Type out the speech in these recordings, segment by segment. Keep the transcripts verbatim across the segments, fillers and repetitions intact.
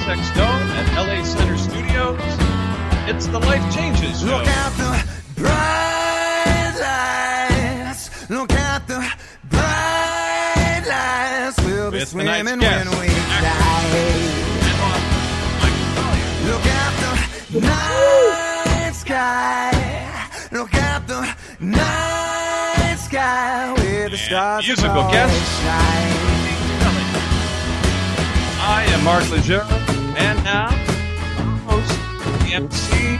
Vortex Dome at L A Center Studios. It's the Life Changes Show. Look at the bright lights. Look at the bright lights. We'll be With swimming when tonight's we guest, die. Michael Collier. Look at the night sky. Look at the night sky where the stars musical above guest. shine. I am Mark Lejeune, and now, host, the M C,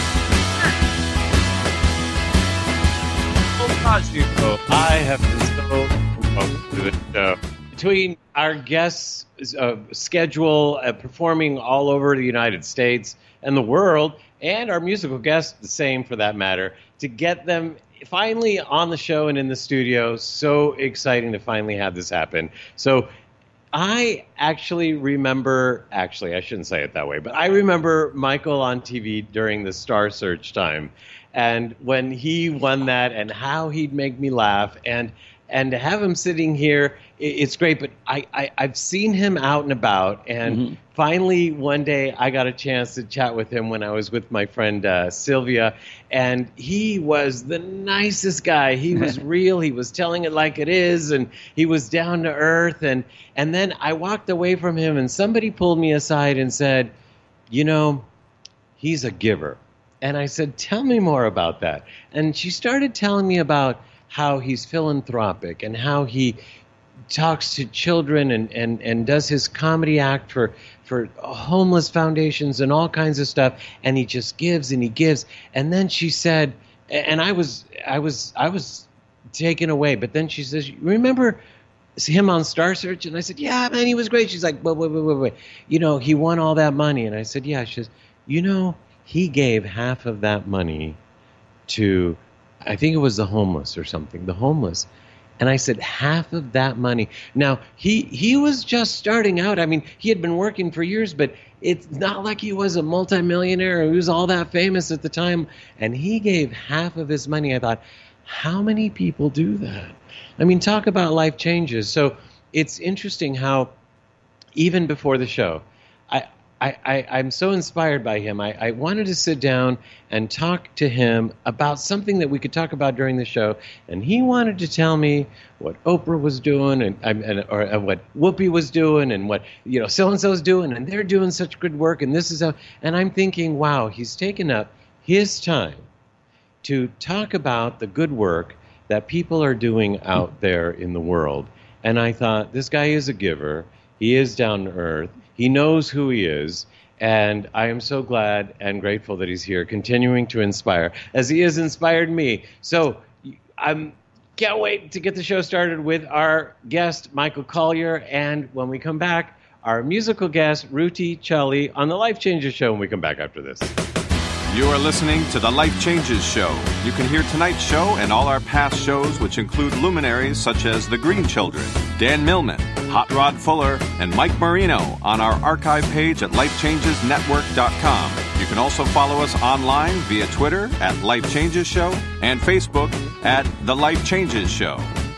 I have been so close to this show. Between our guests' uh, schedule, uh, performing all over the United States and the world, and our musical guests, the same for that matter, to get them finally on the show and in the studio, so exciting to finally have this happen. So I actually remember, actually, I shouldn't say it that way, but I remember Michael on T V during the Star Search time. And when he won that and how he'd make me laugh and and to have him sitting here, it's great. But I, I, I've seen him out and about. And mm-hmm. finally, one day, I got a chance to chat with him when I was with my friend uh, Sylvia. And he was the nicest guy. He was real. He was telling it like it is. And he was down to earth. And, and then I walked away from him and somebody pulled me aside and said, you know, he's a giver. And I said, tell me more about that. And she started telling me about how he's philanthropic and how he talks to children and, and, and does his comedy act for, for homeless foundations and all kinds of stuff. And he just gives and he gives. And then she said, and I was I was I was taken away. But then she says, remember him on Star Search? And I said, yeah, man, he was great. She's like, wait, wait, wait, wait, wait. You know, he won all that money. And I said, yeah. She says, you know, he gave half of that money to, I think it was the homeless or something, the homeless. And I said, half of that money. Now, he he was just starting out. I mean, he had been working for years, but it's not like he was a multimillionaire or he was all that famous at the time. And he gave half of his money. I thought, how many people do that? I mean, talk about life changes. So it's interesting how even before the show, I, I, I, I'm so inspired by him. I, I wanted to sit down and talk to him about something that we could talk about during the show. And he wanted to tell me what Oprah was doing and, and or, or what Whoopi was doing and what, you know, so-and-so's doing. And they're doing such good work. And this is how, and I'm thinking, wow, he's taken up his time to talk about the good work that people are doing out there in the world. And I thought, this guy is a giver. He is down to earth. He knows who he is, and I am so glad and grateful that he's here, continuing to inspire, as he has inspired me. So I can't wait to get the show started with our guest, Michael Collier, and when we come back, our musical guest, Ruti Chali, on the Life Changes Show when we come back after this. You are listening to The Life Changes Show. You can hear tonight's show and all our past shows, which include luminaries such as The Green Children, Dan Millman, Hot Rod Fuller, and Mike Marino on our archive page at life changes network dot com. You can also follow us online via Twitter at Life Changes Show and Facebook at The Life Changes Show.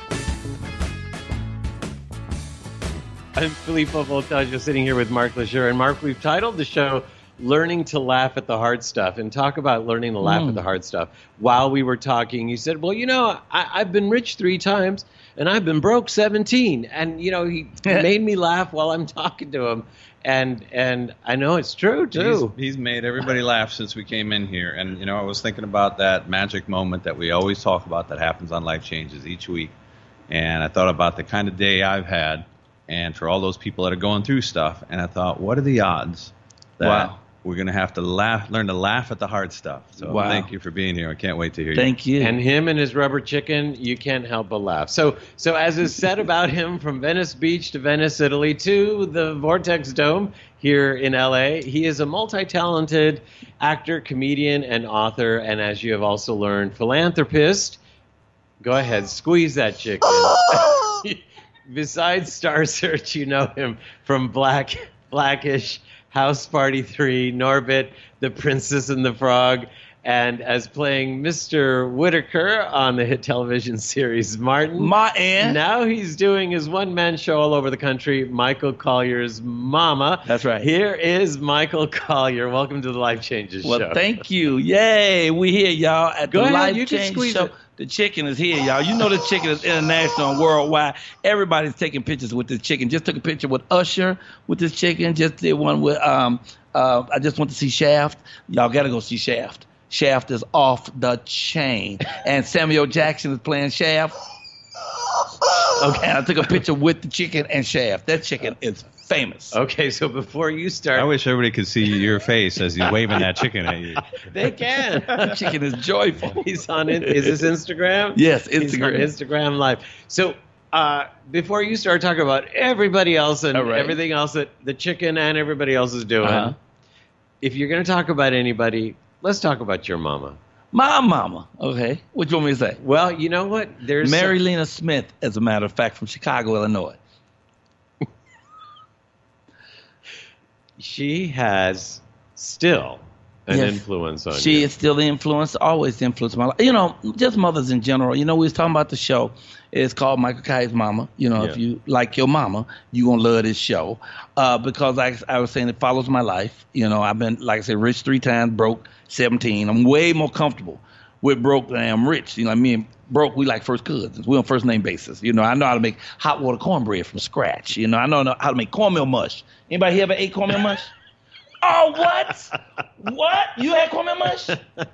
I'm Filippo Voltaggio, sitting here with Mark Lejeune. And Mark, we've titled the show Learning to Laugh at the Hard Stuff, and talk about learning to laugh mm. at the hard stuff. While we were talking, you said, well, you know, I, I've been rich three times and I've been broke seventeen. And, you know, he made me laugh while I'm talking to him. And and I know it's true, too. He's, he's made everybody laugh since we came in here. And, you know, I was thinking about that magic moment that we always talk about that happens on Life Changes each week. And I thought about the kind of day I've had and for all those people that are going through stuff. And I thought, what are the odds that wow. we're going to have to laugh, learn to laugh at the hard stuff. So wow. thank you for being here. I can't wait to hear thank you. you. And him and his rubber chicken, you can't help but laugh. So so as is said about him, from Venice Beach to Venice, Italy, to the Vortex Dome here in L A, he is a multi-talented actor, comedian, and author. And as you have also learned, philanthropist. Go ahead, squeeze that chicken. Besides Star Search, you know him from Black Blackish, House Party three, Norbit, The Princess and the Frog, and as playing Mister Whitaker on the hit television series Martin. Martin. Now he's doing his one-man show all over the country, Michael Collier's Mama. That's right. Here is Michael Collier. Welcome to the Life Changes Well, Show. thank you. Yay. We here, y'all, at Go the ahead, Life you can Change squeeze Show. it. The chicken is here, y'all. You know the chicken is international and worldwide. Everybody's taking pictures with this chicken. Just took a picture with Usher with this chicken. Just did one with, um, uh, I just went to see Shaft. Y'all got to go see Shaft. Shaft is off the chain. And Samuel Jackson is playing Shaft. Okay, I took a picture with the chicken and Shaft. That chicken is famous. Okay, so before you start... I wish everybody could see your face as you're waving that chicken at you. They can. That chicken is joyful. He's on it. Is this Instagram? Yes, He's on Instagram. Instagram Live. So uh, before you start talking about everybody else and All right. everything else that the chicken and everybody else is doing, Uh-huh. if you're going to talk about anybody, let's talk about your mama. My mama. Okay. What you want me to say? Well, you know what? There's Mary Lena Smith, as a matter of fact, from Chicago, Illinois. She has still an Yes. influence on She you. is still the influence, always the influence my life. You know, just mothers in general. You know, we was talking about the show. It's called Michael Kai's Mama. You know, if Yeah. you like your mama, you gonna love this show. Uh, because like I was saying, it follows my life. You know, I've been, like I said, rich three times, broke seventeen. I'm way more comfortable with broke than I am rich. You know, me and broke, we like first cousins. We on first name basis. You know, I know how to make hot water cornbread from scratch. You know, I know how to make cornmeal mush. Anybody here ever ate cornmeal mush? Oh, what? What? You had cornmeal mush?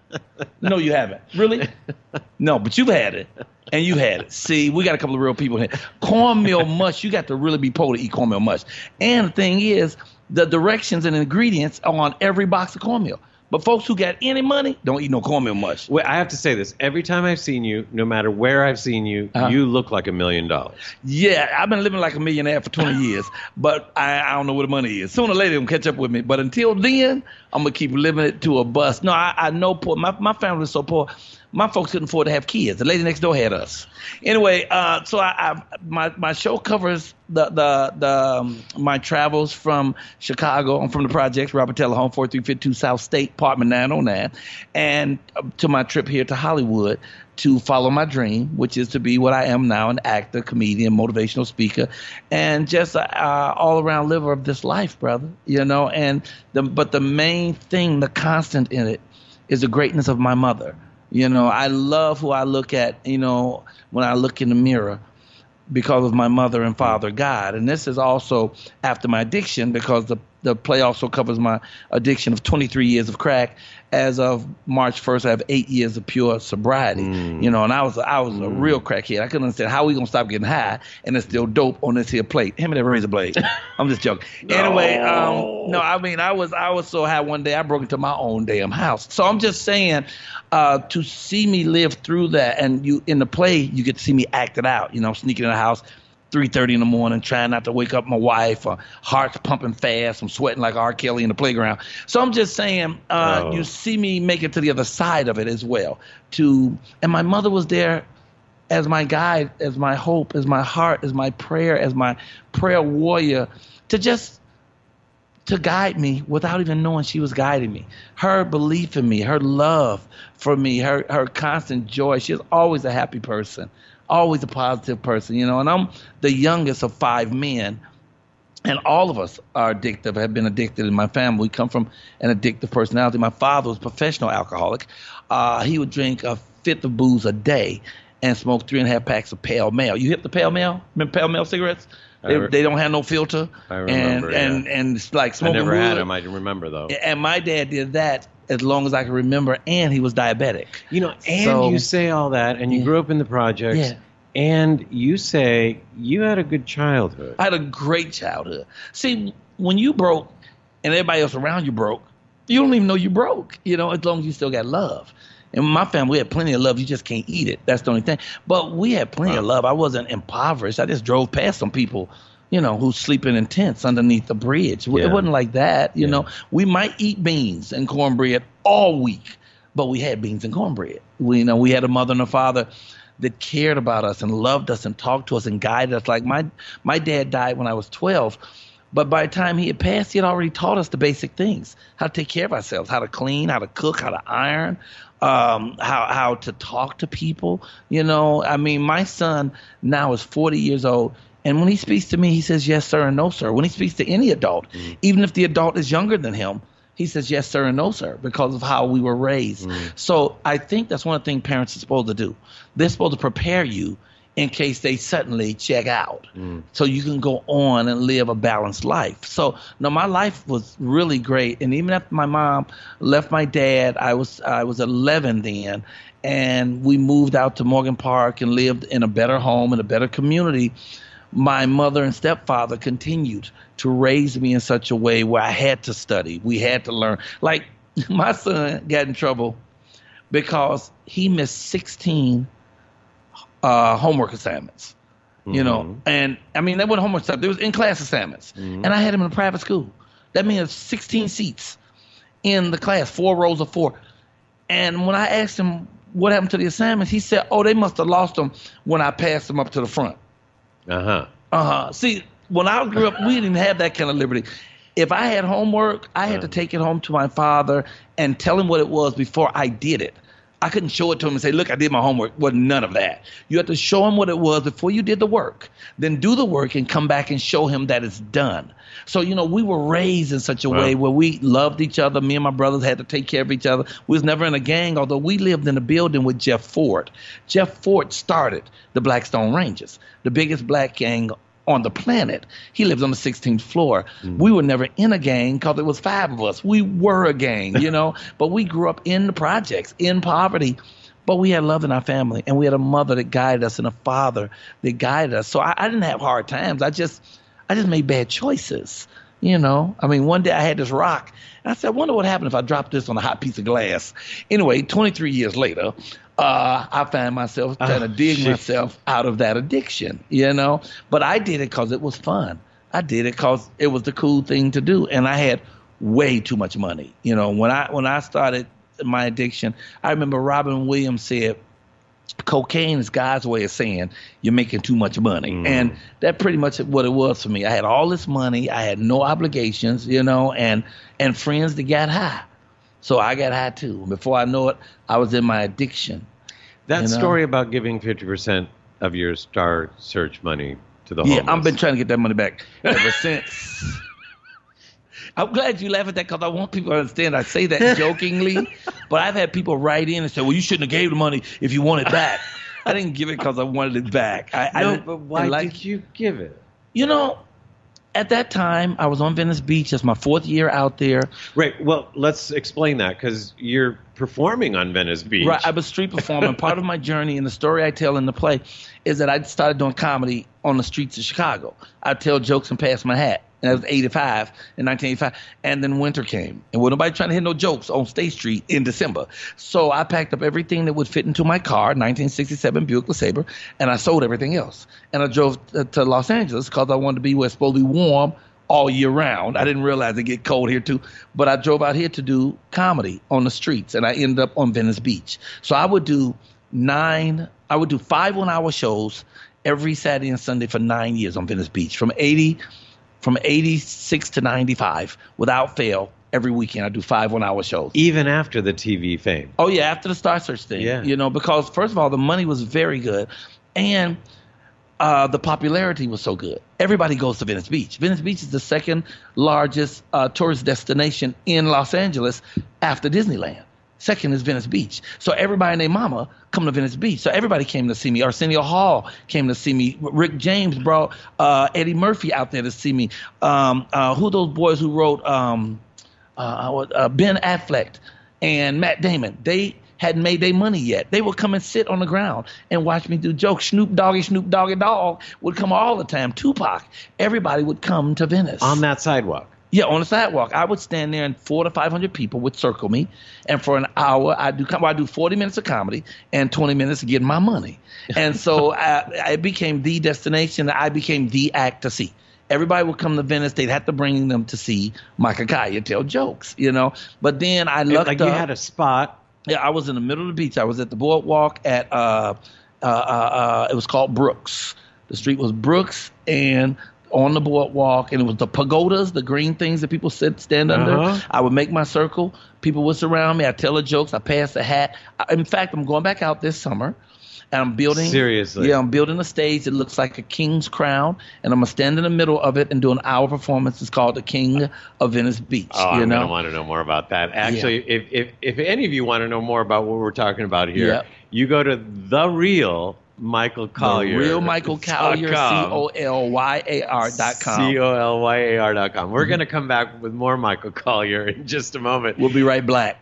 No, you haven't. Really? No, but you've had it. And you had it. See, we got a couple of real people here. Cornmeal mush, you got to really be poor to eat cornmeal mush. And the thing is, the directions and ingredients are on every box of cornmeal. But folks who got any money don't eat no cornmeal mush. Well, I have to say this. Every time I've seen you, no matter where I've seen you, Uh-huh. you look like a million dollars. Yeah, I've been living like a millionaire for twenty years, but I, I don't know where the money is. Sooner or later, they're going to catch up with me. But until then, I'm going to keep living it to a bust. No, I, I know poor. My, my family is so poor. My folks couldn't afford to have kids. The lady next door had us. Anyway, uh, so I, I my my show covers the the the um, my travels from Chicago. I'm from the projects, Robert Taylor Home, forty-three fifty-two South State, apartment nine oh nine, and uh, to my trip here to Hollywood to follow my dream, which is to be what I am now, an actor, comedian, motivational speaker, and just uh, all around liver of this life, brother. You know, and the but the main thing, the constant in it, is the greatness of my mother. You know, I love who I look at, you know, when I look in the mirror because of my mother and father, God. And this is also after my addiction because the, the play also covers my addiction of twenty-three years of crack. As of March first, I have eight years of pure sobriety. Mm. You know, and I was I was a real crackhead. I couldn't understand how we going to stop getting high and it's still dope on this here plate. Him and that razor blade. I'm just joking. Anyway, um, no, I mean, I was I was so high one day I broke into my own damn house. So I'm just saying, uh, to see me live through that, and you in the play, you get to see me act it out. You know, sneaking in the house three thirty in the morning, trying not to wake up my wife, or heart's pumping fast. I'm sweating like R. Kelly in the playground. So I'm just saying, uh, Oh. you see me make it to the other side of it as well. To and my mother was there as my guide, as my hope, as my heart, as my prayer, as my prayer warrior, to just to guide me without even knowing she was guiding me. Her belief in me, her love for me, her her constant joy. She was always a happy person, always a positive person, you know. And I'm the youngest of five men, and all of us are addictive, have been addicted in my family. We come from an addictive personality. My father was a professional alcoholic. Uh, he would drink a fifth of booze a day and smoke three and a half packs of Pale Male. You hit the Pale Male? Remember Pale Male cigarettes? They, re- they don't have no filter. I remember, And, yeah. and, and it's like I smoking never had wood. him. I remember, though. And my dad did that as long as I can remember, and he was diabetic. You know, and So- you say all that, and you Yeah. grew up in the projects, Yeah. and you say you had a good childhood. I had a great childhood. See, when you broke and everybody else around you broke, you don't even know you broke, you know, as long as you still got love. In my family, we had plenty of love. You just can't eat it. That's the only thing. But we had plenty of love. I wasn't impoverished. I just drove past some people, you know, who's sleeping in tents underneath the bridge. Yeah. It wasn't like that, you Yeah. know. We might eat beans and cornbread all week, but we had beans and cornbread. We, you know, we had a mother and a father that cared about us and loved us and talked to us and guided us. Like my my dad died when I was twelve, But by the time he had passed, he had already taught us the basic things: how to take care of ourselves, how to clean, how to cook, how to iron, um, how how to talk to people. You know, I mean, my son now is forty years old, and when he speaks to me, he says yes, sir, and no, sir. When he speaks to any adult, mm. even if the adult is younger than him, he says yes, sir, and no, sir, because of how we were raised. Mm. So I think that's one of the things parents are supposed to do. They're supposed to prepare you in case they suddenly check out, mm. so you can go on and live a balanced life. So, no, my life was really great. And even after my mom left my dad, I was I was eleven then, and we moved out to Morgan Park and lived in a better home, in a better community. My mother and stepfather continued to raise me in such a way where I had to study. We had to learn. Like, my son got in trouble because he missed sixteen Uh, homework assignments, you mm-hmm. know, and I mean, that wasn't homework stuff. There was in-class assignments, mm-hmm. and I had him in a private school. That means sixteen seats in the class, four rows of four. And when I asked him what happened to the assignments, he said, "Oh, they must have lost them when I passed them up to the front." Uh huh. Uh huh. See, when I grew up, we didn't have that kind of liberty. If I had homework, I had uh-huh. to take it home to my father and tell him what it was before I did it. I couldn't show it to him and say, look, I did my homework. Wasn't none of that. You have to show him what it was before you did the work. Then do the work and come back and show him that it's done. So, you know, we were raised in such a wow. way where we loved each other. Me and my brothers had to take care of each other. We was never in a gang, although we lived in a building with Jeff Ford. Jeff Ford started the Blackstone Rangers, the biggest black gang on the planet. He lived on the sixteenth floor. Mm. We were never in a gang because it was five of us. We were a gang, you know, but we grew up in the projects, in poverty, but we had love in our family, and we had a mother that guided us and a father that guided us. So I, I didn't have hard times. I just, I just made bad choices, you know. I mean, one day I had this rock, and I said, I wonder what happened if I dropped this on a hot piece of glass. Anyway, twenty-three years later, Uh, I found myself trying oh, to dig shit. myself out of that addiction, you know. But I did it because it was fun. I did it because it was the cool thing to do, and I had way too much money. You know, when I when I started my addiction, I remember Robin Williams said, "Cocaine is God's way of saying you're making too much money," mm. and that pretty much what it was for me. I had all this money, I had no obligations, you know, and and friends that got high. So I got high too. Before I know it, I was in my addiction. That you know? story about giving fifty percent of your Star Search money to the homeless. Yeah, I've been trying to get that money back ever since. I'm glad you laugh at that because I want people to understand I say that jokingly, but I've had people write in and say, well, you shouldn't have gave the money if you want it back. I didn't give it because I wanted it back. I, no, I but why like, did you give it? You know, at that time, I was on Venice Beach. It's my fourth year out there. Right. Well, let's explain that because you're performing on Venice Beach. Right. I was street performing. Part of my journey and the story I tell in the play is that I started doing comedy on the streets of Chicago. I tell jokes and pass my hat. And that was eighty-five, in nineteen eighty-five. And then winter came. And wasn't nobody trying to hit no jokes on State Street in December. So I packed up everything that would fit into my car, nineteen sixty-seven Buick LeSabre, and I sold everything else. And I drove to, to Los Angeles because I wanted to be where it's supposed to be warm all year round. I didn't realize it get cold here too. But I drove out here to do comedy on the streets, and I ended up on Venice Beach. So I would do nine, I would do five one-hour shows every Saturday and Sunday for nine years on Venice Beach, from eighty From eighty-six to ninety-five, without fail, every weekend I do five one-hour shows. Even after the T V fame? Oh, yeah, after the Star Search thing. Yeah. You know, because, first of all, the money was very good, and uh, the popularity was so good. Everybody goes to Venice Beach. Venice Beach is the second largest uh, tourist destination in Los Angeles after Disneyland. Second is Venice Beach. So everybody and their mama come to Venice Beach. So everybody came to see me. Arsenio Hall came to see me. Rick James brought uh, Eddie Murphy out there to see me. Um, uh, who are those boys who wrote um, uh, uh, Ben Affleck and Matt Damon? They hadn't made their money yet. They would come and sit on the ground and watch me do jokes. Snoop Doggy, Snoop Doggy Dogg would come all the time. Tupac. Everybody would come to Venice. On that sidewalk? Yeah, on the sidewalk. I would stand there and four to five hundred people would circle me. And for an hour, I do well, I do forty minutes of comedy and twenty minutes of getting my money. And so I, I became the destination. I became the act to see. Everybody would come to Venice. They'd have to bring them to see Micah Kaya tell jokes, you know. But then I lucked like up. You had a spot. Yeah, I was in the middle of the beach. I was at the boardwalk at, uh, uh, uh, uh, it was called Brooks. The street was Brooks and on the boardwalk, and it was the pagodas, the green things that people sit stand under. Uh-huh. I would make my circle. People would surround me. I tell the jokes. I pass the hat. I, in fact, I'm going back out this summer. And I'm building. Seriously? Yeah, I'm building a stage that looks like a king's crown, and I'm gonna stand in the middle of it and do an hour performance. It's called The King of Venice Beach. Oh, you I'm know? gonna want to know more about that. Actually, if, if if any of you want to know more about what we're talking about here, Yep. you go to the real Michael Collier. The real Michael Collier, C O L Y A R dot com. C O L Y A R dot com. We're going to come back with more Michael Collier in just a moment. We'll be right back.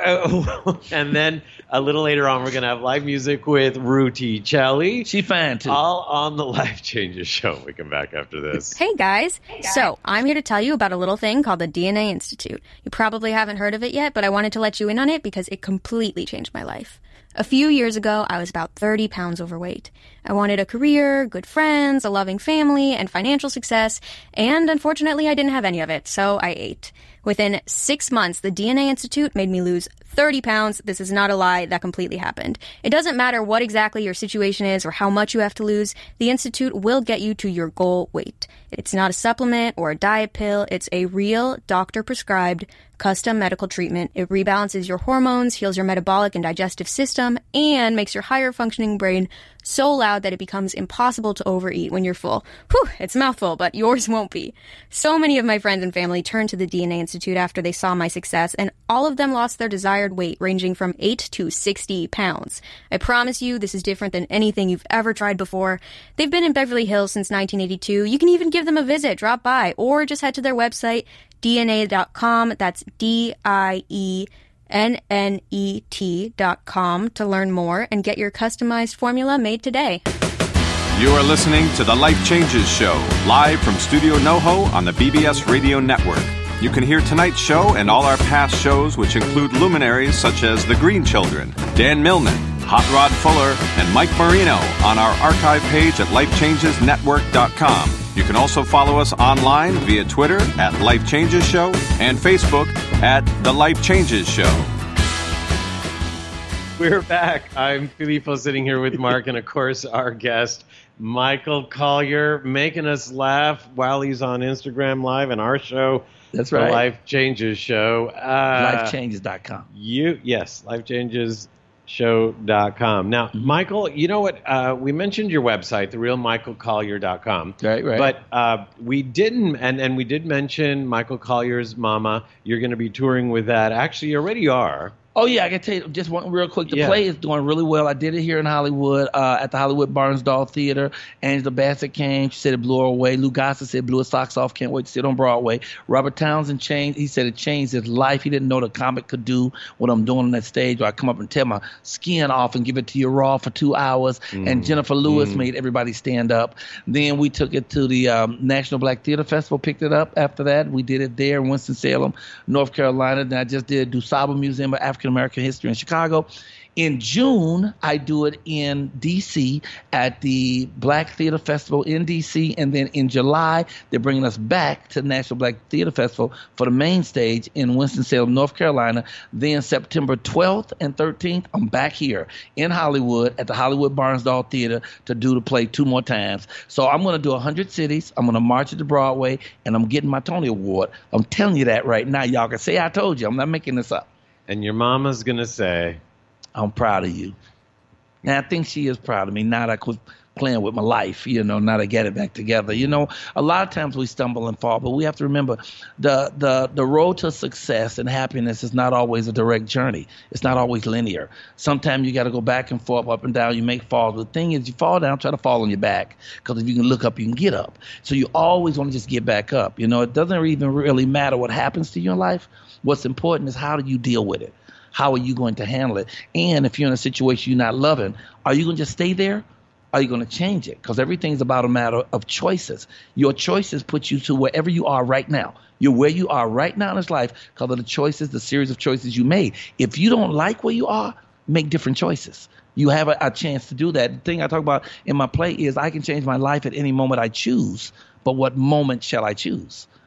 And then a little later on, we're going to have live music with Ruti Celli. She fine, too. All on the Life Changes Show. We come back after this. Hey guys. So, I'm here to tell you about a little thing called the D N A Institute. You probably haven't heard of it yet, but I wanted to let you in on it because it completely changed my life. A few years ago, I was about thirty pounds overweight. I wanted a career, good friends, a loving family, and financial success, and unfortunately, I didn't have any of it, so I ate. Within six months, the D N A Institute made me lose thirty pounds. This is not a lie. That completely happened. It doesn't matter what exactly your situation is or how much you have to lose. The Institute will get you to your goal weight. It's not a supplement or a diet pill. It's a real doctor-prescribed custom medical treatment. It rebalances your hormones, heals your metabolic and digestive system, and makes your higher functioning brain so loud that it becomes impossible to overeat when you're full. Whew, it's a mouthful, but yours won't be. So many of my friends and family turned to the D N A Institute after they saw my success, and all of them lost their desired weight, ranging from eight to sixty pounds. I promise you, this is different than anything you've ever tried before. They've been in Beverly Hills since nineteen eighty-two. You can even give them a visit, drop by, or just head to their website, D N A dot com. That's D I E N N E T dot com to learn more and get your customized formula made today. You are listening to The Life Changes Show, live from Studio NoHo on the B B S Radio Network. You can hear tonight's show and all our past shows, which include luminaries such as The Green Children, Dan Millman, Hot Rod Fuller, and Mike Marino on our archive page at life changes network dot com. You can also follow us online via Twitter at Life Changes Show and Facebook at The Life Changes Show. We're back. I'm Filippo sitting here with Mark and, of course, our guest, Michael Collier, making us laugh while he's on Instagram Live and our show. That's The right. Life Changes Show. Uh, life changes dot com. You Yes, life changes show dot com. Now, Mm-hmm. Michael, you know what? Uh, we mentioned your website, the real michael collier dot com. Right, right. But uh, we didn't, and, and we did mention Michael Collier's Mama. You're going to be touring with that. Actually, you already are. Oh, yeah, I can tell you just one real quick. The Yeah. play is doing really well. I did it here in Hollywood uh, at the Hollywood Barnsdall Theater. Angela Bassett came. She said it blew her away. Lou Gossett said blew his socks off. Can't wait to see it on Broadway. Robert Townsend changed. He said it changed his life. He didn't know the comic could do what I'm doing on that stage where I come up and tear my skin off and give it to you raw for two hours. Mm. And Jennifer Lewis mm. made everybody stand up. Then we took it to the um, National Black Theater Festival, picked it up after that. We did it there in Winston-Salem, North Carolina. Then I just did DuSable Museum of African American History in Chicago. In June, I do it in D C at the Black Theater Festival in D C, and then in July, they're bringing us back to the National Black Theater Festival for the main stage in Winston-Salem, North Carolina. Then September twelfth and thirteenth, I'm back here in Hollywood at the Hollywood Barnsdall Theater to do the play two more times. So I'm going to do one hundred cities. I'm going to march it to Broadway, and I'm getting my Tony Award. I'm telling you that right now. Y'all can say I told you. I'm not making this up. And your mama's going to say, I'm proud of you. Now, I think she is proud of me. Now that I quit playing with my life, you know, now to get it back together. You know, a lot of times we stumble and fall, but we have to remember the the the road to success and happiness is not always a direct journey. It's not always linear. Sometimes you got to go back and forth, up and down. You make falls. The thing is, you fall down, try to fall on your back, because if you can look up, you can get up. So you always want to just get back up. You know, it doesn't even really matter what happens to you in life. What's important is how do you deal with it? How are you going to handle it? And if you're in a situation you're not loving, are you going to just stay there? Are you going to change it? Because everything's about a matter of choices. Your choices put you to wherever you are right now. You're where you are right now in this life because of the choices, the series of choices you made. If you don't like where you are, make different choices. You have a, a chance to do that. The thing I talk about in my play is I can change my life at any moment I choose. But what moment shall I choose?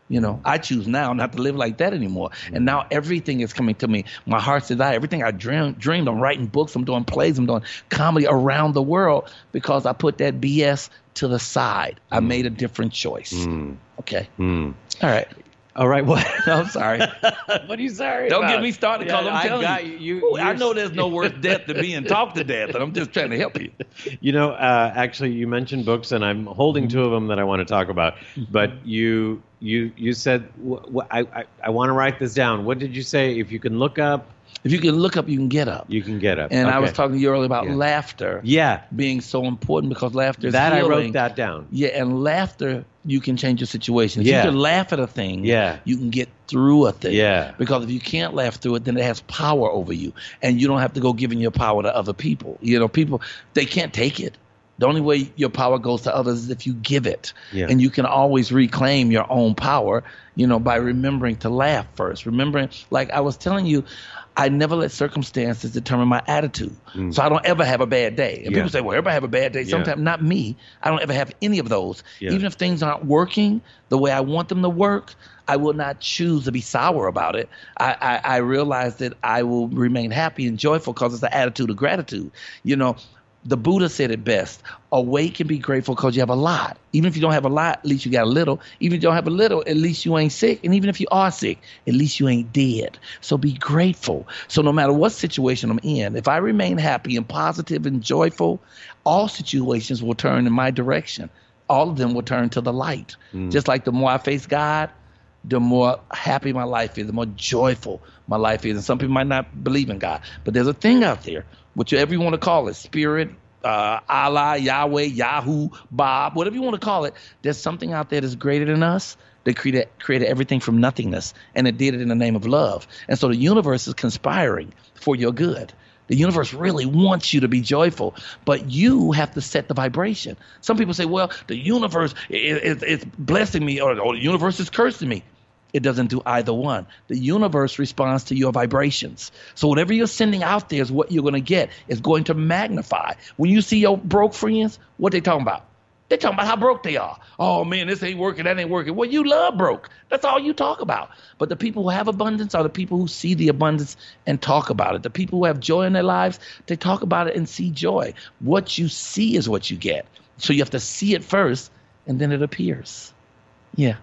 You know, I choose now not to live like that anymore. And now everything is coming to me. My heart's desire, everything I dream, dreamed. I'm writing books. I'm doing plays. I'm doing comedy around the world because I put that B S to the side. I made a different choice. Mm. Okay. Mm. All right. All right. What? I'm sorry. What are you sorry Don't about? get me started because Yeah, I'm I telling got you. you. Ooh, I you're- know there's no worse death than being talked to death, and I'm just trying to help you. You know, uh, actually, you mentioned books, and I'm holding two of them that I want to talk about. But you, you, you said wh- wh- I, I, I want to write this down. What did you say? If you can look up, If you can look up, you can get up. you can get up. And I Okay. was talking to you earlier about Yeah. laughter Yeah, being so important because laughter is that I healing. wrote that down. Yeah, and laughter, you can change your situation. If Yeah. you can laugh at a thing, Yeah. you can get through a thing. Yeah. Because if you can't laugh through it, then it has power over you. And you don't have to go giving your power to other people. You know, people, they can't take it. The only way your power goes to others is if you give it. Yeah. And you can always reclaim your own power, you know, by remembering to laugh first. Remembering, like I was telling you, I never let circumstances determine my attitude. So I don't ever have a bad day. And Yeah. people say, well, everybody have a bad day. Yeah. Sometimes, not me. I don't ever have any of those. Yeah. Even if things aren't working the way I want them to work, I will not choose to be sour about it. I, I, I realize that I will remain happy and joyful because it's an attitude of gratitude. You know, the Buddha said it best. Awake and be grateful because you have a lot. Even if you don't have a lot, at least you got a little. Even if you don't have a little, at least you ain't sick. And even if you are sick, at least you ain't dead. So be grateful. So no matter what situation I'm in, if I remain happy and positive and joyful, all situations will turn in my direction. All of them will turn to the light. Just like the more I face God, the more happy my life is, the more joyful my life is. And some people might not believe in God, but there's a thing out there, whichever you want to call it, spirit, uh, Allah, Yahweh, Yahoo, Bob, whatever you want to call it. There's something out there that's greater than us that created, created everything from nothingness, and it did it in the name of love. And so the universe is conspiring for your good. The universe really wants you to be joyful, but you have to set the vibration. Some people say, well, the universe is, is, is blessing me, or, or the universe is cursing me. It doesn't do either one. The universe responds to your vibrations. So whatever you're sending out there is what you're going to get. It's going to magnify. When you see your broke friends, what they talking about? They talking about how broke they are. Oh, man, this ain't working, that ain't working. Well, you love broke. That's all you talk about. But the people who have abundance are the people who see the abundance and talk about it. The people who have joy in their lives, they talk about it and see joy. What you see is what you get. So you have to see it first, and then it appears. Yeah.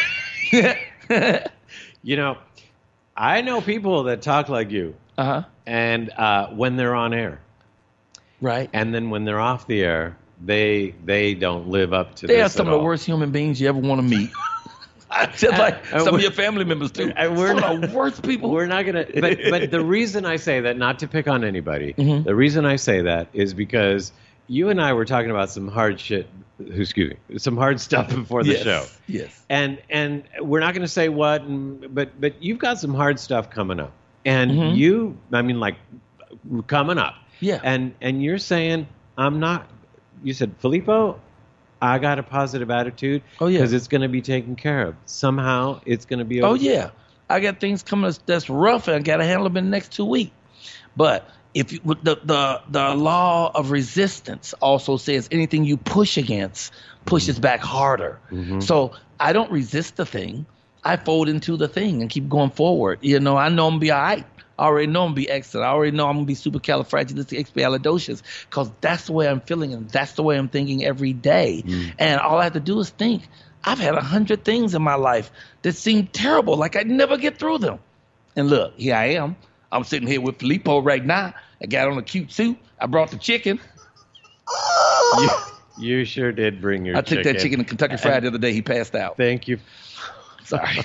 You know, I know people that talk like you, Uh-huh. and uh, when they're on air, Right. and then when they're off the air, they they don't live up to They are this some at of the all. worst human beings you ever want to meet. Just like Uh, some of we're- your family members too. uh, we're Some not- of the worst people. We're not gonna, but but the reason I say that, not to pick on anybody, Mhm. the reason I say that is because you and I were talking about some hard shit. Excuse me, some hard stuff before the yes. show, Yes. and and we're not going to say what, and, but but you've got some hard stuff coming up, and Mhm. you, I mean, like coming up, Yeah. and and you're saying I'm not. You said, Filippo, I got a positive attitude. Oh, yeah. because it's going to be taken care of. Somehow, it's going to be. Oh okay. yeah, I got things coming that's, that's rough, and I got to handle them in the next two weeks. But if you, the the the law of resistance also says anything you push against pushes back harder. Mhm. So I don't resist the thing. I fold into the thing and keep going forward. You know, I know I'm gonna be all right. I already know I'm gonna be excellent. I already know I'm gonna be supercalifragilisticexpialidocious because that's the way I'm feeling and that's the way I'm thinking every day. And all I have to do is think. I've had a hundred things in my life that seem terrible, like I'd never get through them. And look, here I am. I'm sitting here with Filippo right now. I got on a cute suit. I brought the chicken. You, you sure did bring your I took chicken. that chicken to Kentucky Fried the other day. He passed out. Thank you. Sorry.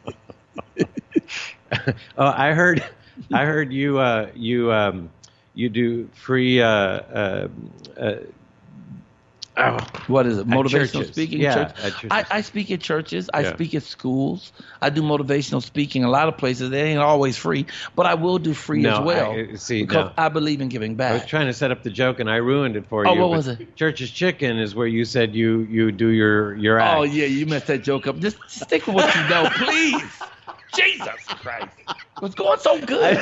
Oh, I heard, I heard you, uh, you, um, you do free, uh, uh, uh, oh, What is it? Motivational churches. speaking? Yeah, Church? at churches. I, I speak at churches. I Yeah. speak at schools. I do motivational speaking a lot of places. They ain't always free, but I will do free No, as well I- see, because no. I believe in giving I was back. trying to set up the joke and I ruined it for Oh, you. what but was it? Church's Chicken is where you said you, you do your, your act. Oh, yeah, you messed that joke up. Just stick with what you know, please. Jesus Christ. It's going so good.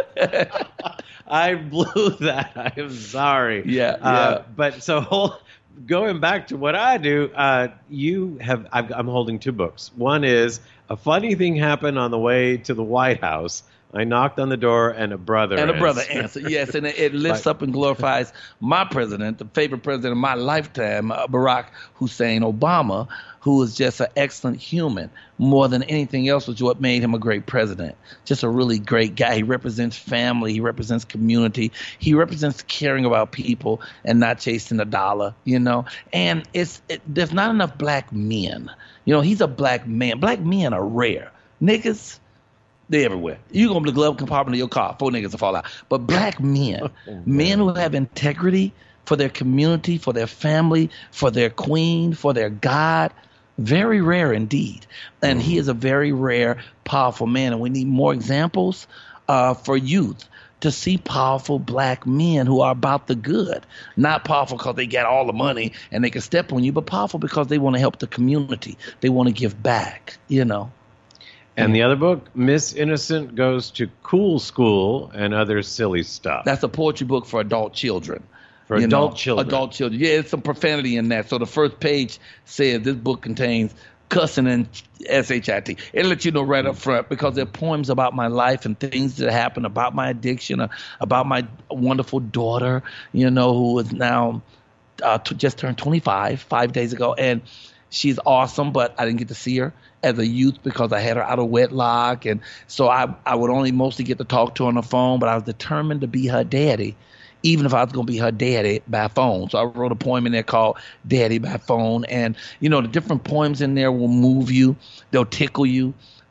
I blew that. I am sorry. Yeah, Uh, yeah. but so hold, going back to what I do, uh, you have. I've, I'm holding two books. One is A Funny Thing Happened on the Way to the White House. I knocked on the door and a brother and a brother answered. answered. Yes, and it, it lifts up and glorifies my president, the favorite president of my lifetime, uh, Barack Hussein Obama, who is just an excellent human. More than anything else was what made him a great president. Just a really great guy. He represents family. He represents community. He represents caring about people and not chasing the dollar, you know. And it's it, there's not enough black men. You know, he's a black man. Black men are rare. Niggas, they're everywhere. You go to the glove compartment of your car, four niggas will fall out. But black men, oh, men who have integrity for their community, for their family, for their queen, for their God, very rare indeed. And he is a very rare, powerful man. And we need more examples uh, for youth to see powerful black men who are about the good. Not powerful because they got all the money and they can step on you, but powerful because they want to help the community. They want to give back, you know. And the other book, Miss Innocent Goes to Cool School and Other Silly Stuff. That's a poetry book for adult children. For you adult know, children. Adult children. Yeah, it's some profanity in that. So the first page says this book contains cussing and S H I T. It'll let you know right up front because they're poems about my life and things that happen, about my addiction, uh, about my wonderful daughter, you know, who is now uh, t- just turned twenty-five, five days ago. And she's awesome, but I didn't get to see her as a youth because I had her out of wedlock. And so I, I would only mostly get to talk to her on the phone, but I was determined to be her daddy, even if I was going to be her daddy by phone. So I wrote a poem in there called Daddy by Phone. And, you know, the different poems in there will move you. They'll tickle you.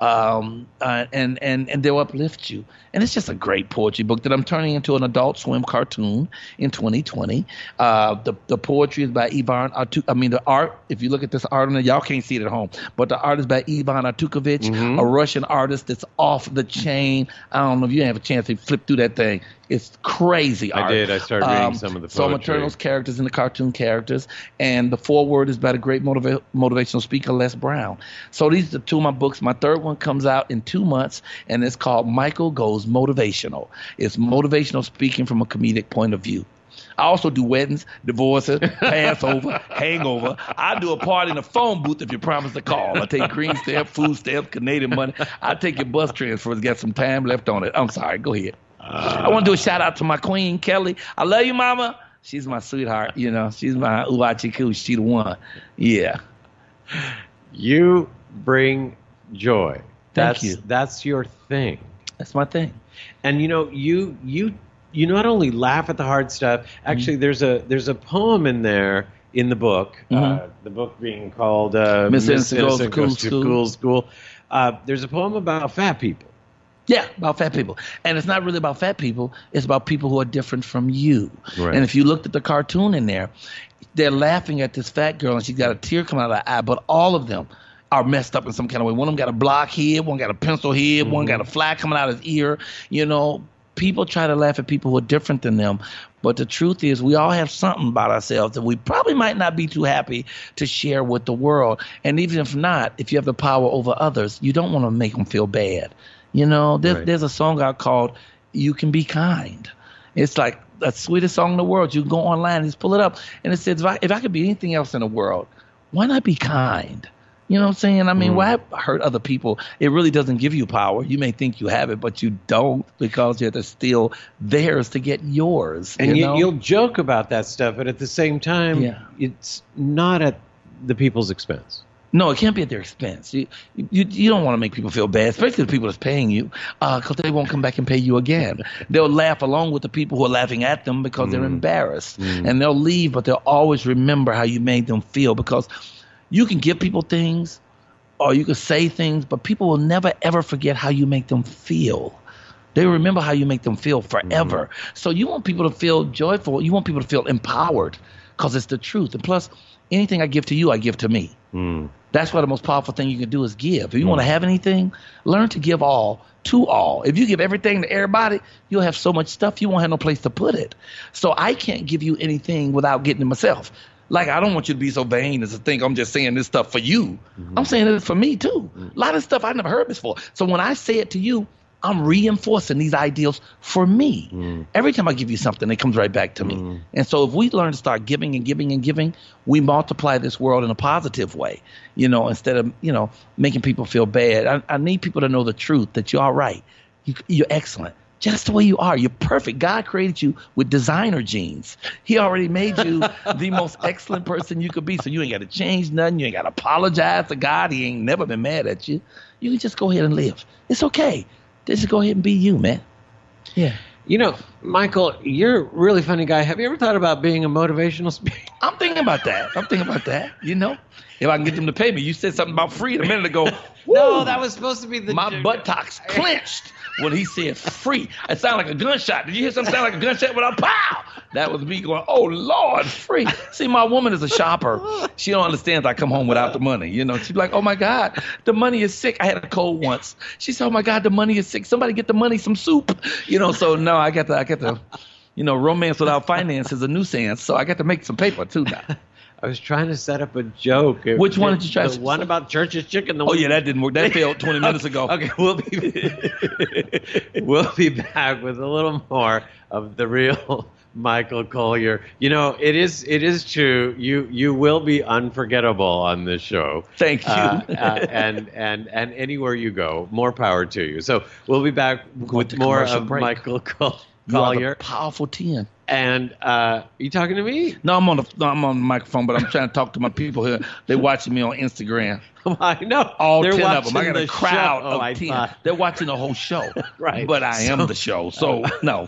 Um, uh, and, and, and they'll uplift you. And it's just a great poetry book that I'm turning into an Adult Swim cartoon in twenty twenty. Uh, the, the poetry is by Ivan Artu- I mean, the art, if you look at this art, on it, y'all can't see it at home, but the art is by Ivan Artukovic, mm-hmm. a Russian artist that's off the chain. I don't know if you have a chance to flip through that thing. It's crazy art. I did. I started reading um, some of the poetry. So Maternal's characters and the cartoon characters. And the foreword is by the great motiva- motivational speaker, Les Brown. So these are two of my books. My third one comes out in two months, and it's called Michael Goes Motivational. It's motivational speaking from a comedic point of view. I also do weddings, divorces, Passover, hangover. I do a part in a phone booth if you promise to call. I take green stamp, food stamps, Canadian money. I take your bus transfers, got some time left on it. I'm sorry, go ahead. Uh, I want to do a shout out to my queen, Kelly. I love you, mama. She's my sweetheart, you know. She's my uachiku. She the one. Yeah. You bring joy. Thank that's, you. That's your thing. That's my thing. And you know, you you you not only laugh at the hard stuff. Actually, mm-hmm. there's a there's a poem in there in the book. Mm-hmm. Uh, the book being called uh, Miss Innocent Goes to Cool School. Cool School. Uh, there's a poem about fat people. Yeah, about fat people. And it's not really about fat people. It's about people who are different from you. Right. And if you looked at the cartoon in there, they're laughing at this fat girl, and she's got a tear coming out of her eye, but all of them are messed up in some kind of way. One of them got a block head, one got a pencil head, mm-hmm. one got a fly coming out of his ear. You know, people try to laugh at people who are different than them. But the truth is we all have something about ourselves that we probably might not be too happy to share with the world. And even if not, if you have the power over others, you don't want to make them feel bad. You know, there's, right. there's a song out called You Can Be Kind. It's like the sweetest song in the world. You can go online and just pull it up. And it says, if I, if I could be anything else in the world, why not be kind? You know what I'm saying? I mean, mm. why hurt other people? It really doesn't give you power. You may think you have it, but you don't because you have to steal theirs to get yours. And you you, know? you'll joke about that stuff, but at the same time, yeah. it's not at the people's expense. No, it can't be at their expense. You you, you don't want to make people feel bad, especially the people that's paying you, because uh, they won't come back and pay you again. They'll laugh along with the people who are laughing at them because mm. they're embarrassed. Mm. And they'll leave, but they'll always remember how you made them feel, because you can give people things or you can say things, but people will never, ever forget how you make them feel. They remember how you make them feel forever. Mm. So you want people to feel joyful. You want people to feel empowered because it's the truth. And plus, anything I give to you, I give to me. Mm. That's why the most powerful thing you can do is give. If you mm. want to have anything, learn to give all to all. If you give everything to everybody, you'll have so much stuff you won't have no place to put it. So I can't give you anything without getting it myself. Like, I don't want you to be so vain as to think I'm just saying this stuff for you. Mm-hmm. I'm saying it for me, too. Mm-hmm. A lot of stuff I never heard before. So when I say it to you, I'm reinforcing these ideals for me. Mm. Every time I give you something, it comes right back to me. Mm. And so if we learn to start giving and giving and giving, we multiply this world in a positive way, you know, instead of, you know, making people feel bad. I, I need people to know the truth, that you're all right. You, you're excellent. Just the way you are. You're perfect. God created you with designer genes. He already made you the most excellent person you could be. So you ain't got to change nothing. You ain't got to apologize to God. He ain't never been mad at you. You can just go ahead and live. It's okay. Just go ahead and be you, man. Yeah. You know, Michael, you're a really funny guy. Have you ever thought about being a motivational speaker? I'm thinking about that. I'm thinking about that. You know, if I can get them to pay me. You said something about free a minute ago. No, Woo! that was supposed to be the My buttocks clenched when he said free. It sounded like a gunshot. Did you hear something sound like a gunshot without pow? That was me going, oh, Lord, free. See, my woman is a shopper. She don't understand I come home without the money. You know, she's like, oh, my God, the money is sick. I had a cold once. She said, oh, my God, the money is sick. Somebody get the money some soup. You know, so no, I got to, I got to, you know, romance without finance is a nuisance. So I got to make some paper, too, now. I was trying to set up a joke. Which one did you try The to one about Church's Chicken. The Oh, one yeah, that didn't work. That failed twenty minutes ago. Okay, we'll be we'll be back with a little more of the real Michael Collier. You know, it is it is true. You you will be unforgettable on this show. Thank you. Uh, uh, and and and anywhere you go, more power to you. So we'll be back with to more commercial of break. Michael Col- You are the Collier. powerful ten. And uh, you talking to me? No, I'm on the no, I'm on the microphone, but I'm trying to talk to my people here. They're watching me on Instagram. I know. All They're ten of them. I watching got a the crowd show. Oh, of I ten. thought- They're watching the whole show. Right. But I am So- the show. So no.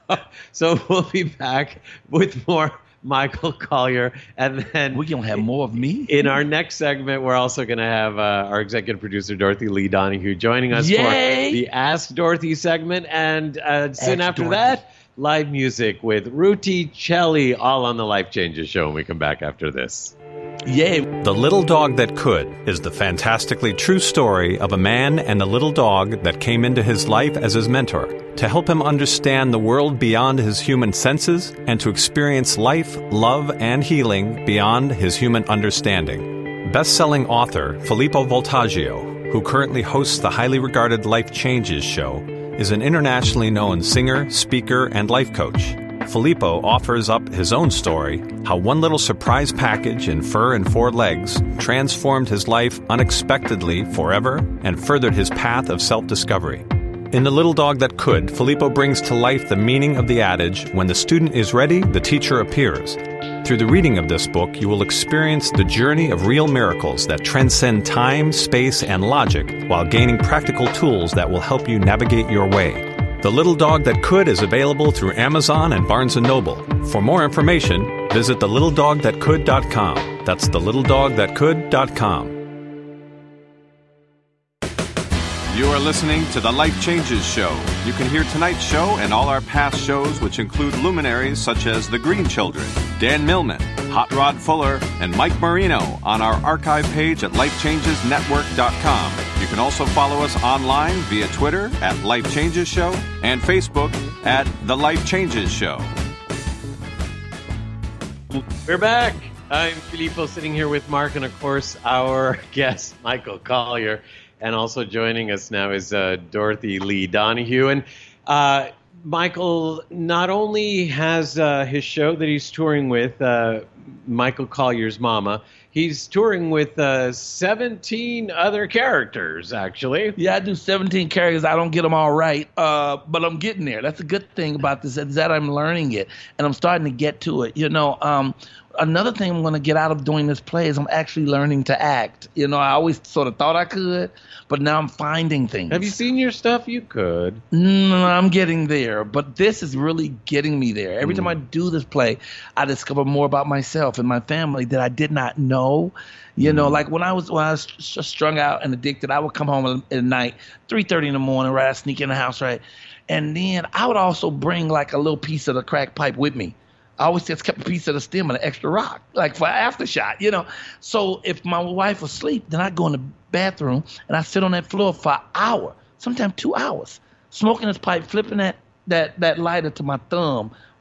So we'll be back with more Michael Collier, and then We're gonna have more of me. in our next segment, we're also going to have uh, our executive producer Dorothy Lee Donahue joining us Yay! for the Ask Dorothy segment, and uh, soon Ask after Dorothy. that, live music with Ruti Celli, all on the Life Changes show. When we come back after this. Yay. The Little Dog That Could is the fantastically true story of a man and a little dog that came into his life as his mentor to help him understand the world beyond his human senses and to experience life, love, and healing beyond his human understanding. Best-selling author Filippo Voltaggio, who currently hosts the highly regarded Life Changes show, is an internationally known singer, speaker, and life coach. Filippo offers up his own story, how one little surprise package in fur and four legs transformed his life unexpectedly forever and furthered his path of self-discovery. In The Little Dog That Could, Filippo brings to life the meaning of the adage, when the student is ready, the teacher appears. Through the reading of this book, you will experience the journey of real miracles that transcend time, space, and logic while gaining practical tools that will help you navigate your way. The Little Dog That Could is available through Amazon and Barnes and Noble. For more information, visit the little dog that could dot com. That's the little dog that could dot com. You are listening to The Life Changes Show. You can hear tonight's show and all our past shows, which include luminaries such as The Green Children, Dan Millman, Hot Rod Fuller, and Mike Marino on our archive page at life changes network dot com. You can also follow us online via Twitter at Life Changes Show and Facebook at The Life Changes Show. We're back. I'm Filippo, sitting here with Mark, and of course our guest Michael Collier. And also joining us now is uh, Dorothy Lee Donahue. And uh, Michael not only has uh, his show that he's touring with, uh, Michael Collier's Mama, he's touring with uh, seventeen other characters, actually. Yeah, I do seventeen characters. I don't get them all right, uh, but I'm getting there. That's a good thing about this, is that I'm learning it, and I'm starting to get to it. You know, um, another thing I'm going to get out of doing this play is I'm actually learning to act. You know, I always sort of thought I could, but now I'm finding things. Have you seen your stuff? You could. Mm, I'm getting there, but this is really getting me there. Every time I do this play, I discover more about myself and my family that I did not know. You know, like when I was when I was strung out and addicted, I would come home at night, three thirty in the morning, right? I sneak in the house, right? And then I would also bring like a little piece of the crack pipe with me. I always just kept a piece of the stem and an extra rock, like for aftershot, you know. So if my wife was asleep, then I'd go in the bathroom and I'd sit on that floor for an hour, sometimes two hours, smoking this pipe, flipping that that that lighter to my thumb,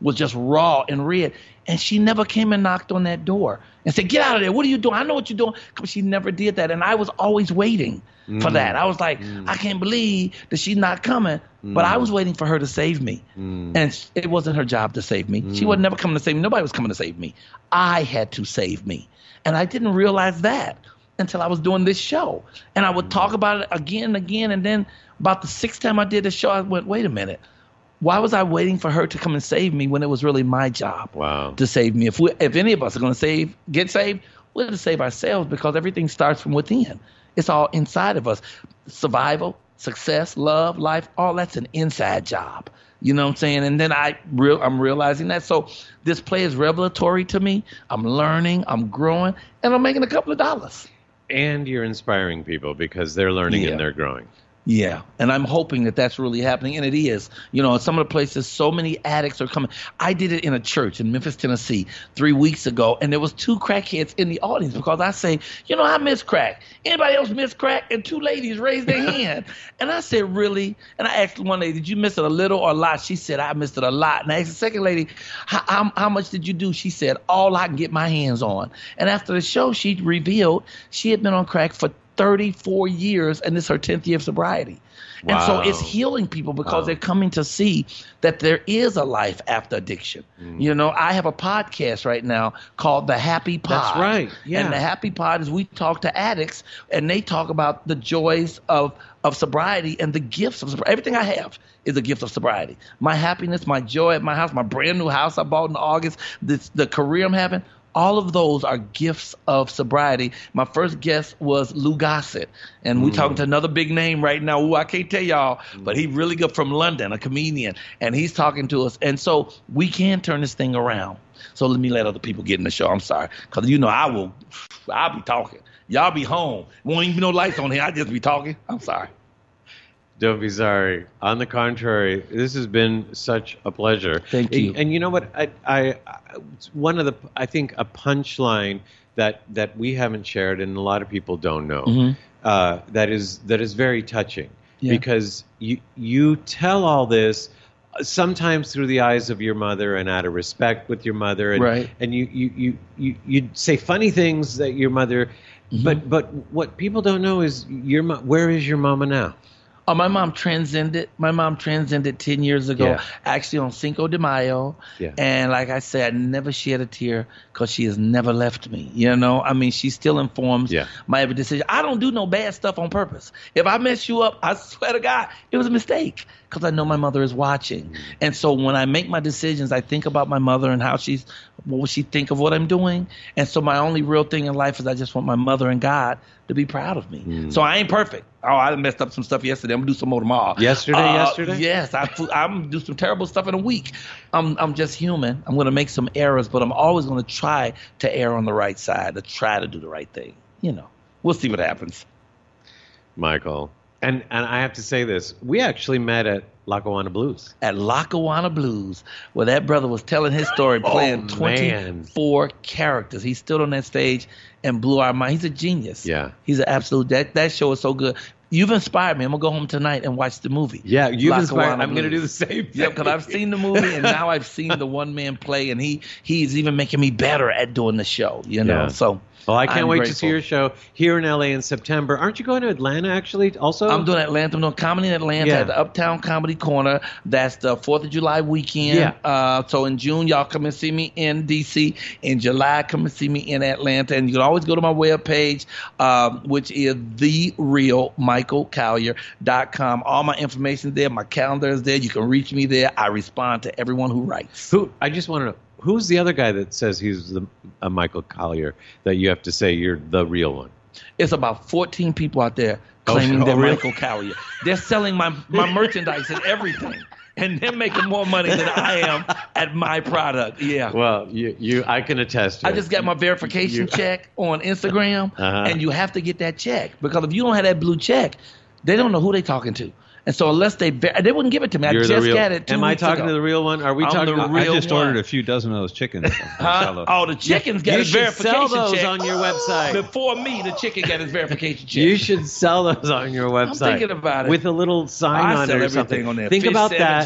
was just raw and red. And she never came and knocked on that door and said, get out of there. What are you doing? I know what you're doing. Because she never did that. And I was always waiting mm. for that. I was like, mm. I can't believe that she's not coming. Mm. But I was waiting for her to save me. Mm. And it wasn't her job to save me. Mm. She was never coming to save me. Nobody was coming to save me. I had to save me. And I didn't realize that until I was doing this show. And I would talk about it again and again. And then about the sixth time I did the show, I went, wait a minute. Why was I waiting for her to come and save me when it was really my job wow. to save me? If we, if any of us are going to save, get saved, we're going to save ourselves because everything starts from within. It's all inside of us. Survival, success, love, life, all that's an inside job. You know what I'm saying? And then I real, I'm realizing that. So this play is revelatory to me. I'm learning, I'm growing, and I'm making a couple of dollars. And you're inspiring people because they're learning Yeah. and they're growing. Yeah, and I'm hoping that that's really happening, and it is. You know, some of the places, so many addicts are coming. I did it in a church in Memphis, Tennessee, three weeks ago, and there was two crackheads in the audience because I say, you know, I miss crack. Anybody else miss crack? And two ladies raised their hand. And I said, really? And I asked one lady, did you miss it a little or a lot? She said, I missed it a lot. And I asked the second lady, how, how, how much did you do? She said, all I can get my hands on. And after the show, she revealed she had been on crack for thirty-four years, and this is her tenth year of sobriety. Wow. And so it's healing people because Wow. they're coming to see that there is a life after addiction. Mm. You know, I have a podcast right now called The Happy Pod. That's right. Yeah. And The Happy Pod is we talk to addicts, and they talk about the joys of, of sobriety and the gifts of sobriety. Everything I have is a gift of sobriety. My happiness, my joy at my house, my brand new house I bought in August, this, the career I'm having, all of those are gifts of sobriety. My first guest was Lou Gossett, and mm. we're talking to another big name right now. Ooh, I can't tell y'all, mm. but he's really good from London, a comedian, and he's talking to us. And so we can turn this thing around. So let me let other people get in the show. I'm sorry, because you know I will, I'll be talking. Y'all be home. Won't even be no lights on here. I just be talking. I'm sorry. Don't be sorry. On the contrary, this has been such a pleasure. Thank you. And, and you know what? I, I, I, one of the, I think, a punchline that that we haven't shared, and a lot of people don't know, mm-hmm. uh, that is that is very touching yeah. because you you tell all this sometimes through the eyes of your mother and out of respect with your mother, and right. and you you you you you say funny things that your mother, mm-hmm. but but what people don't know is your mo- where is your mama now? Oh, my mom transcended. My mom transcended ten years ago, yeah. actually on Cinco de Mayo. Yeah. And like I said, I never shed a tear because she has never left me. You know, I mean, she still informs yeah. my every decision. I don't do no bad stuff on purpose. If I mess you up, I swear to God, it was a mistake because I know my mother is watching. Mm. And so when I make my decisions, I think about my mother and how she's, what would she think of what I'm doing? And so my only real thing in life is I just want my mother and God to be proud of me. Mm. So I ain't perfect. Oh, I messed up some stuff yesterday. I'm gonna do some more tomorrow. Yesterday, uh, yesterday? Yes, I, I'm gonna do some terrible stuff in a week. I'm, I'm just human. I'm gonna make some errors, but I'm always gonna try to err on the right side, to try to do the right thing. You know, we'll see what happens. Michael, and and I have to say this: we actually met at Lackawanna Blues. At Lackawanna Blues, where that brother was telling his story, playing oh, twenty-four characters. He stood on that stage and blew our mind. He's a genius. Yeah. He's an absolute, that, that show is so good. You've inspired me. I'm going to go home tonight and watch the movie. Yeah, you've Lackawanna inspired. I'm Blues. going to do the same thing. Yeah, because I've seen the movie and now I've seen the one-man play, and he he's even making me better at doing the show, you know. Yeah. So well, I can't I'm wait grateful. to see your show here in L A in September. Aren't you going to Atlanta, actually, also? I'm doing Atlanta. I'm doing comedy in Atlanta Yeah. at the Uptown Comedy Corner. That's the fourth of July weekend. Yeah. Uh, so in June, y'all come and see me in D C. In July, come and see me in Atlanta. And you can always go to my webpage, um, which is the real michael collier dot com. All my information is there. My calendar is there. You can reach me there. I respond to everyone who writes. Who? I just want to know, who's the other guy that says he's the, a Michael Collier that you have to say you're the real one? It's about fourteen people out there claiming oh, they're really? Michael Collier. They're selling my, my merchandise and everything. And they're making more money than I am at my product. Yeah. Well, you, you I can attest to I it. just got my verification You- check on Instagram, Uh-huh. and you have to get that check because if you don't have that blue check, they don't know who they're talking to. And so unless they ver- they wouldn't give it to me. I You're the just real- got it two Am I weeks talking ago. to the real one? Are we I'm talking? the to, real I just one. ordered a few dozen of those chickens. Huh? Oh, the chicken's got you his should verification sell those check. on your website. Before me, the chicken got his verification check. You should sell those on your website. thinking about it. with a little sign I on sell it or everything something. on there. Think Fish about sandwiches. that.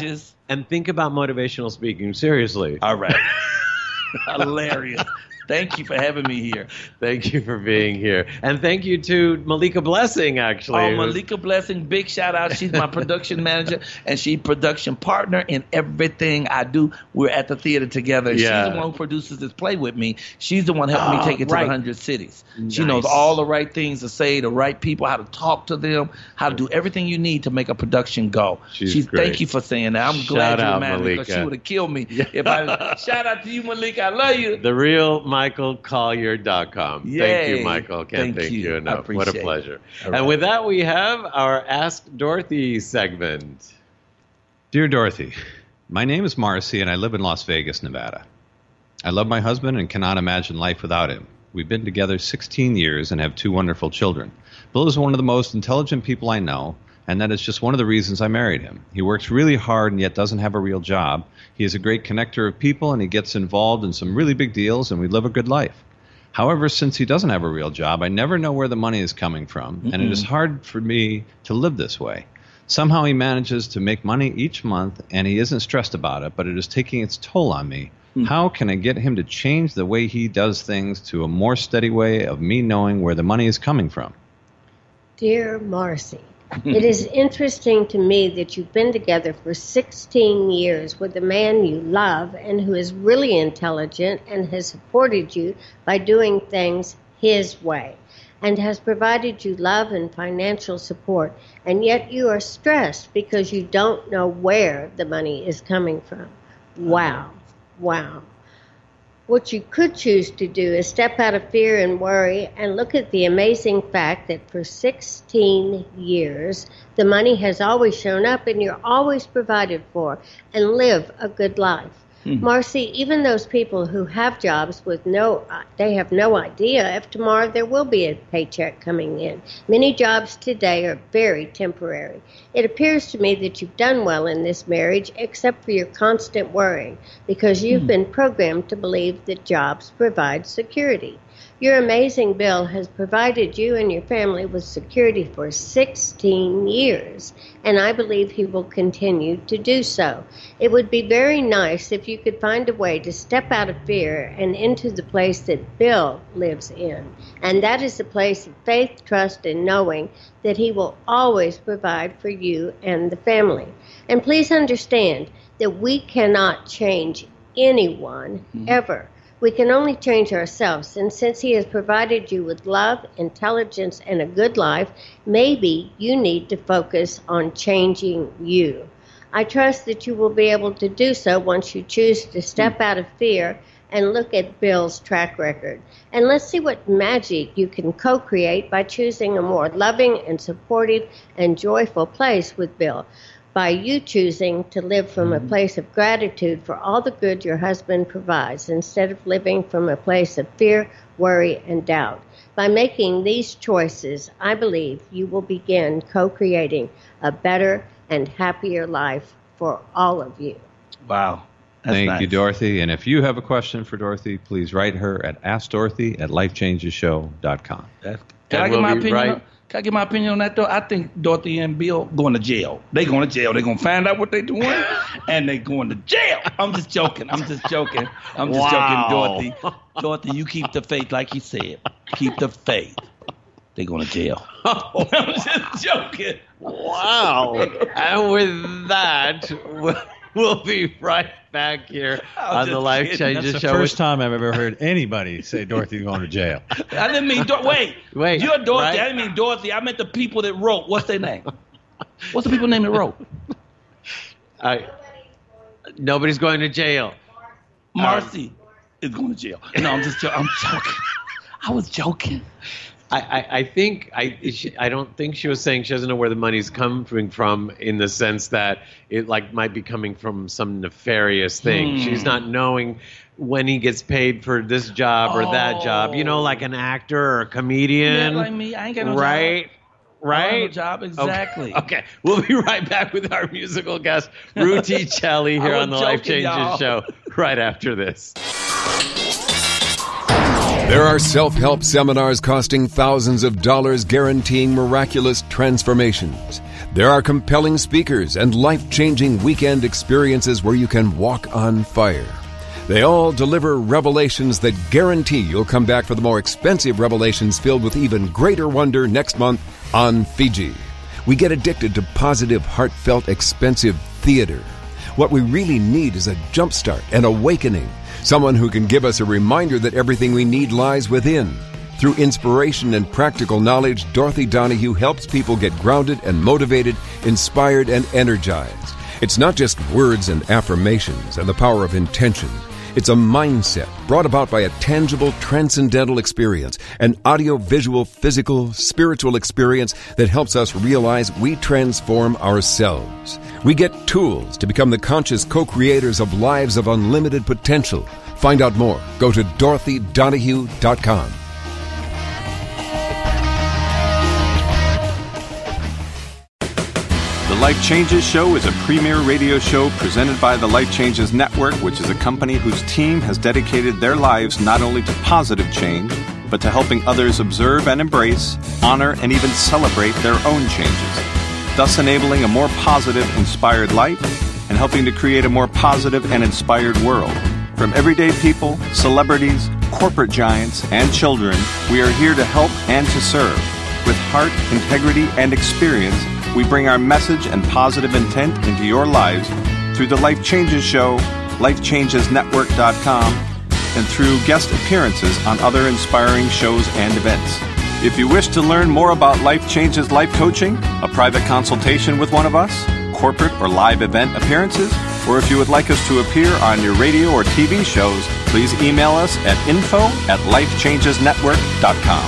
and think about motivational speaking seriously. All right. Hilarious. Thank you for having me here. Thank you for being here. And thank you to Malika Blessing, actually. Oh, Malika Blessing, big shout out. She's my production manager, and she's production partner in everything I do. We're at the theater together. Yeah. She's the one who produces this play with me. She's the one helping Oh, me take it to right. the hundred cities. Nice. She knows all the right things to say, the right people, how to talk to them, how to do everything you need to make a production go. She's She's great. Thank you for saying that. I'm Shout glad you out, reminded me because Malika. she would have killed me if I. Shout out to you, Malika. I love you. The real Michael Collier dot com. Thank Yay. you, Michael. Can't Thank thank you. you, I enough. What a appreciate it. pleasure. All And right. with that, we have our Ask Dorothy segment. Dear Dorothy, my name is Marcy and I live in Las Vegas, Nevada. I love my husband and cannot imagine life without him. We've been together sixteen years and have two wonderful children. Bill is one of the most intelligent people I know, and that is just one of the reasons I married him. He works really hard and yet doesn't have a real job. He is a great connector of people and he gets involved in some really big deals, and we live a good life. However, since he doesn't have a real job, I never know where the money is coming from, and it is hard for me to live this way. Somehow he manages to make money each month, and he isn't stressed about it, but it is taking its toll on me. How can I get him to change the way he does things to a more steady way of me knowing where the money is coming from? Dear Marcy, it is interesting to me that you've been together for sixteen years with a man you love and who is really intelligent and has supported you by doing things his way and has provided you love and financial support, and yet you are stressed because you don't know where the money is coming from. Wow. Wow. What you could choose to do is step out of fear and worry and look at the amazing fact that for sixteen years, the money has always shown up and you're always provided for, and live a good life. Hmm. Marcy, even those people who have jobs with no, they have no idea if tomorrow there will be a paycheck coming in. Many jobs today are very temporary. It appears to me that you've done well in this marriage, except for your constant worrying, because you've Hmm. been programmed to believe that jobs provide security. Your amazing Bill has provided you and your family with security for sixteen years, and I believe he will continue to do so. It would be very nice if you could find a way to step out of fear and into the place that Bill lives in, and that is the place of faith, trust, and knowing that he will always provide for you and the family. And please understand that we cannot change anyone ever. We can only change ourselves, and since he has provided you with love, intelligence, and a good life, maybe you need to focus on changing you. I trust that you will be able to do so once you choose to step out of fear and look at Bill's track record. And let's see what magic you can co-create by choosing a more loving and supportive and joyful place with Bill, by you choosing to live from a place of gratitude for all the good your husband provides instead of living from a place of fear, worry, and doubt. By making these choices, I believe you will begin co-creating a better and happier life for all of you. Wow. That's Thank nice. you, Dorothy. And if you have a question for Dorothy, please write her at ask dorothy at life changes show dot com. That's, can And I get we'll my be opinion? right- On, can I get my opinion on that though? I think Dorothy and Bill going to jail. They going to jail. They gonna find out what they doing, and they going to jail. I'm just joking. I'm just joking. I'm just Wow. joking, Dorothy. Dorothy, you keep the faith, like you said. Keep the faith. They going to jail. I'm just joking. Wow. And with that, we'll, we'll be right back here I'm on the just Life kidding. Changes That's the Show. first time I've ever heard anybody say Dorothy's going to jail. I didn't mean Dor- wait. Wait, You're Dorothy. right? I didn't mean Dorothy. I meant the people that wrote. What's their name? What's the people name that wrote? I, nobody's going to jail. Marcy is going to jail. No, I'm just joking. I'm joking. I was joking. I, I, I think I she, I don't think she was saying she doesn't know where the money's coming from, in the sense that it like might be coming from some nefarious thing. Hmm. She's not knowing when he gets paid for this job or that job. You know, like an actor or a comedian. Yeah, like me. I ain't got no right? job. Right? I don't have a job, exactly. Okay. okay, we'll be right back with our musical guest, Ruti Chelli, here I on the was Life joking, Changes y'all. Show, right after this. There are self-help seminars costing thousands of dollars guaranteeing miraculous transformations. There are compelling speakers and life-changing weekend experiences where you can walk on fire. They all deliver revelations that guarantee you'll come back for the more expensive revelations filled with even greater wonder next month on Fiji. We get addicted to positive, heartfelt, expensive theater. What we really need is a jumpstart, an awakening, someone who can give us a reminder that everything we need lies within. Through inspiration and practical knowledge, Dorothy Donahue helps people get grounded and motivated, inspired and energized. It's not just words and affirmations and the power of intention. It's a mindset brought about by a tangible, transcendental experience, an audio-visual, physical, spiritual experience that helps us realize we transform ourselves. We get tools to become the conscious co-creators of lives of unlimited potential. Find out more. Go to dorothy donahue dot com. The Life Changes Show is a premier radio show presented by the Life Changes Network, which is a company whose team has dedicated their lives not only to positive change, but to helping others observe and embrace, honor, and even celebrate their own changes, thus enabling a more positive, inspired life and helping to create a more positive and inspired world. From everyday people, celebrities, corporate giants, and children, we are here to help and to serve. With heart, integrity, and experience, we bring our message and positive intent into your lives through the Life Changes Show, life changes network dot com, and through guest appearances on other inspiring shows and events. If you wish to learn more about Life Changes Life Coaching, a private consultation with one of us, corporate or live event appearances, or if you would like us to appear on your radio or T V shows, please email us at info at life changes network dot com.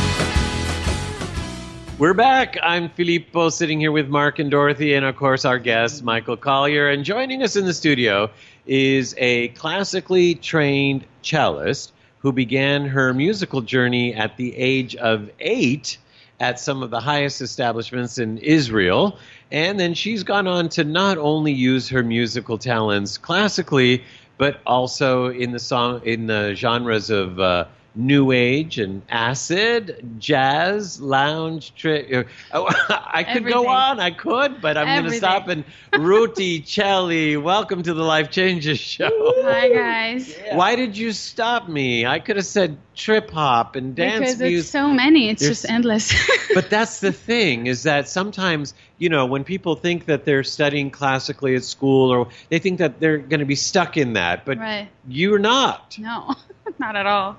We're back. I'm Filippo, sitting here with Mark and Dorothy, and of course our guest, Michael Collier. And joining us in the studio is a classically trained cellist who began her musical journey at the age of eight at some of the highest establishments in Israel. And then she's gone on to not only use her musical talents classically, but also in the song in the genres of uh, New Age and acid, jazz, lounge, tri- oh, I could Everything. go on, I could, but I'm going to stop. And Ruti Celli, welcome to the Life Changes Show. Hi, guys. Yeah. Why did you stop me? I could have said trip hop and dance Because music. it's so many. It's There's- just endless. But that's the thing, is that sometimes, you know, when people think that they're studying classically at school, or they think that they're going to be stuck in that, but Right. you're not. No, not at all.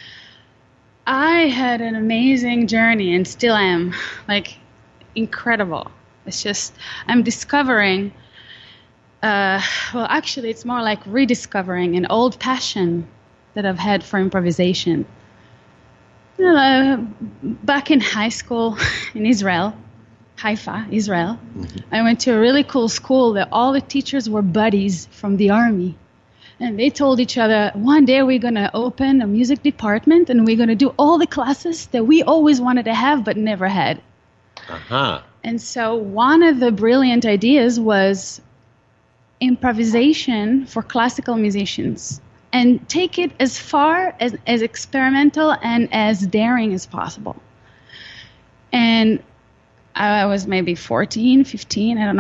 I had an amazing journey and still am, like, incredible. It's just, I'm discovering, uh, well, actually, it's more like rediscovering an old passion that I've had for improvisation. You know, uh, back in high school in Israel, Haifa, Israel, I went to a really cool school that all the teachers were buddies from the army. And they told each other, one day we're going to open a music department and we're going to do all the classes that we always wanted to have but never had. Uh-huh. And so one of the brilliant ideas was improvisation for classical musicians, and take it as far as, as experimental and as daring as possible. And I was maybe fourteen, fifteen, I don't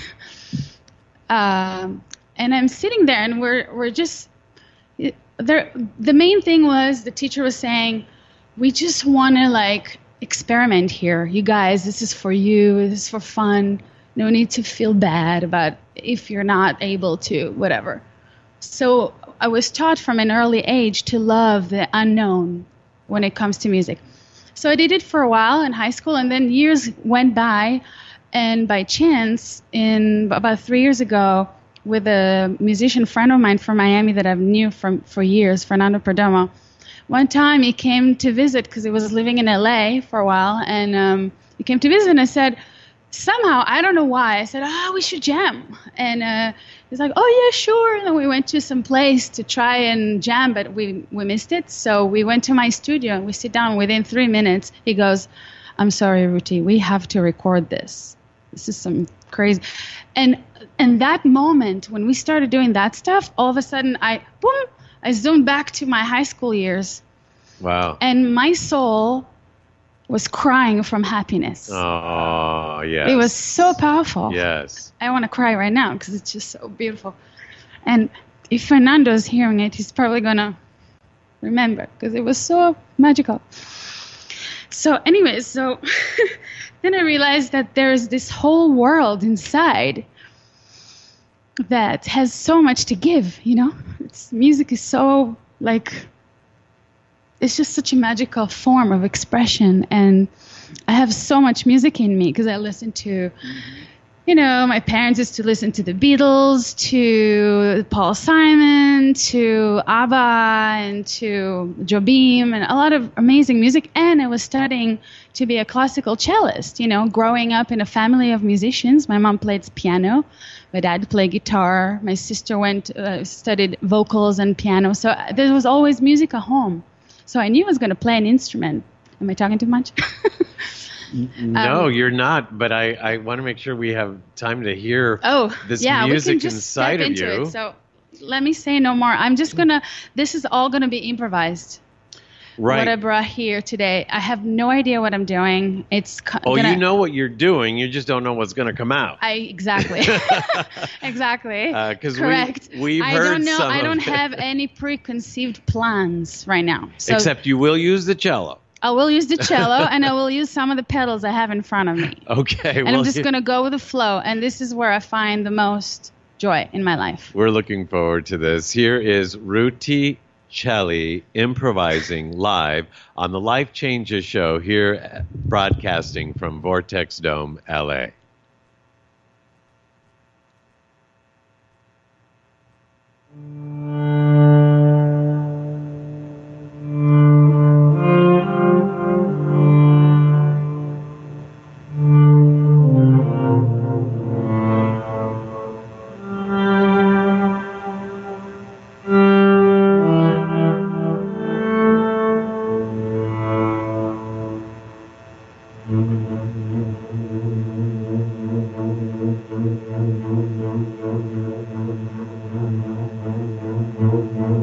know. um, and I'm sitting there, and we're we're just there. The main thing was the teacher was saying, we just want to like experiment here. You guys, this is for you. This is for fun. No need to feel bad about if you're not able to, whatever. So I was taught from an early age to love the unknown when it comes to music. So I did it for a while in high school, and then years went by, and by chance, in about three years ago, with a musician friend of mine from Miami that I've knew from for years, Fernando Perdomo, one time he came to visit because he was living in L A for a while, and um, he came to visit, and I said, somehow, I don't know why, I said, oh, we should jam. And uh, he's like, oh, yeah, sure. And then we went to some place to try and jam, but we, we missed it. So we went to my studio, and we sit down. Within three minutes, he goes, I'm sorry, Ruti, we have to record this. This is some crazy. And and that moment, when we started doing that stuff, all of a sudden, I, boom, I zoomed back to my high school years. Wow. And my soul was crying from happiness. Oh, yes. It was so powerful. Yes. I want to cry right now because it's just so beautiful. And if Fernando's hearing it, he's probably going to remember because it was so magical. So anyway, so then I realized that there's this whole world inside that has so much to give, you know? It's, music is so, like, it's just such a magical form of expression. And I have so much music in me because I listen to, you know, my parents used to listen to the Beatles, to Paul Simon, to ABBA, and to Jobim, and a lot of amazing music. And I was studying to be a classical cellist, you know, growing up in a family of musicians. My mom played piano. My dad played guitar. My sister went uh, studied vocals and piano. So there was always music at home. So I knew I was going to play an instrument. Am I talking too much? No, Um, you're not. But I, I want to make sure we have time to hear Oh, this yeah, music we can just inside step of into you. it. So let me say no more. I'm just going to, this is all going to be improvised. Right. What I brought here today. I have no idea what I'm doing. It's co- Oh, gonna, you know what you're doing. You just don't know what's going to come out. I exactly, exactly. Uh, 'cause we- Correct. we've I heard don't know. some I of don't it. have any preconceived plans right now. So Except you will use the cello. I will use the cello and I will use some of the pedals I have in front of me. Okay. And well, I'm just you- going to go with the flow. And this is where I find the most joy in my life. We're looking forward to this. Here is Ruti Celli improvising live on the Life Changes show here, broadcasting from Vortex Dome, L A. Thank you.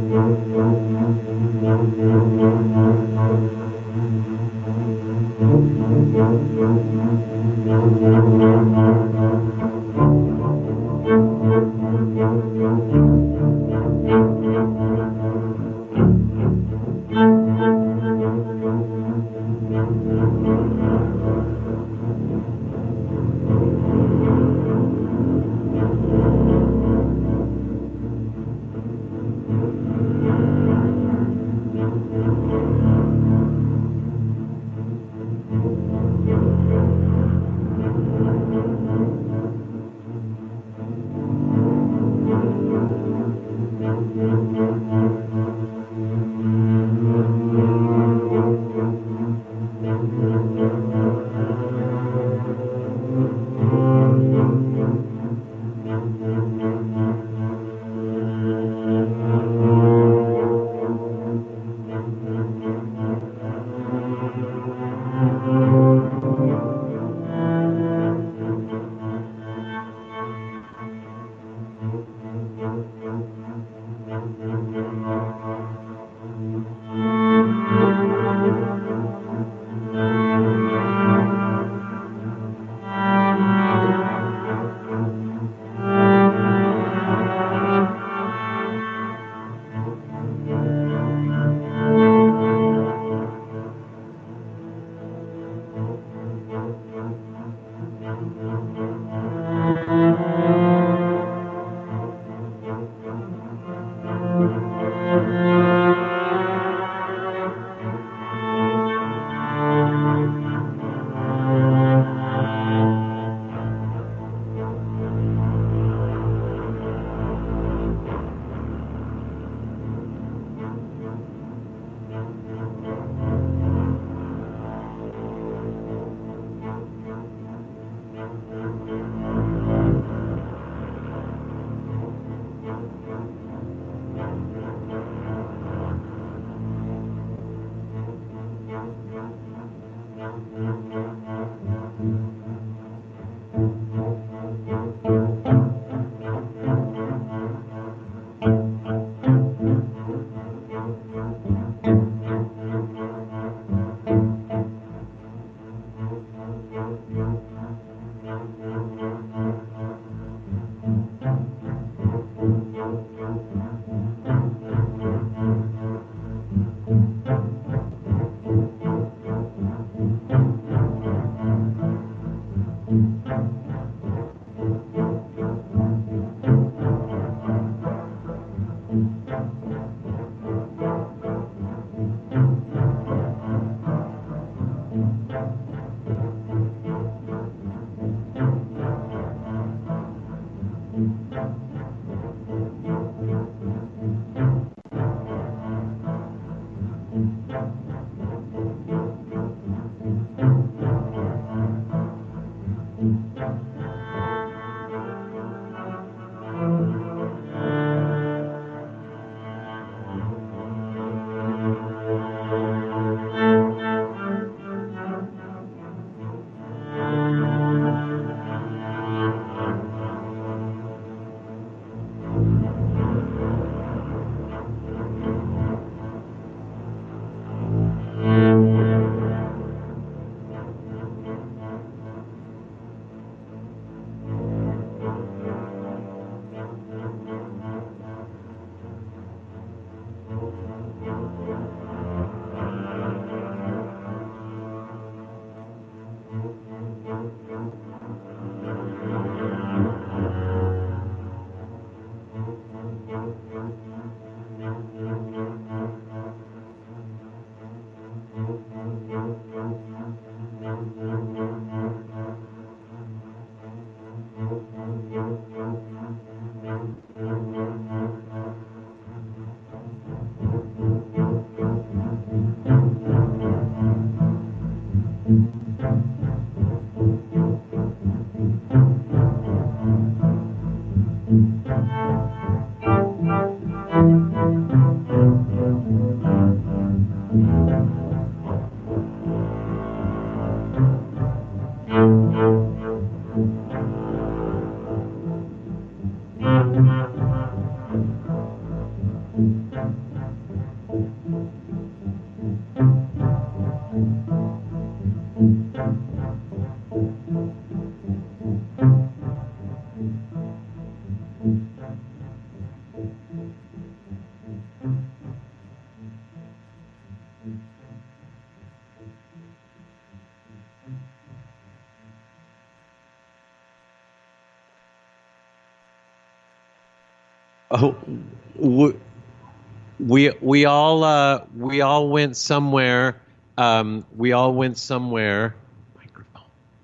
Oh, we we, we all uh, we all went somewhere. Um, we all went somewhere. Microphone.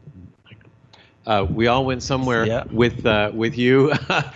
Uh, we all went somewhere Yeah. with uh, with you,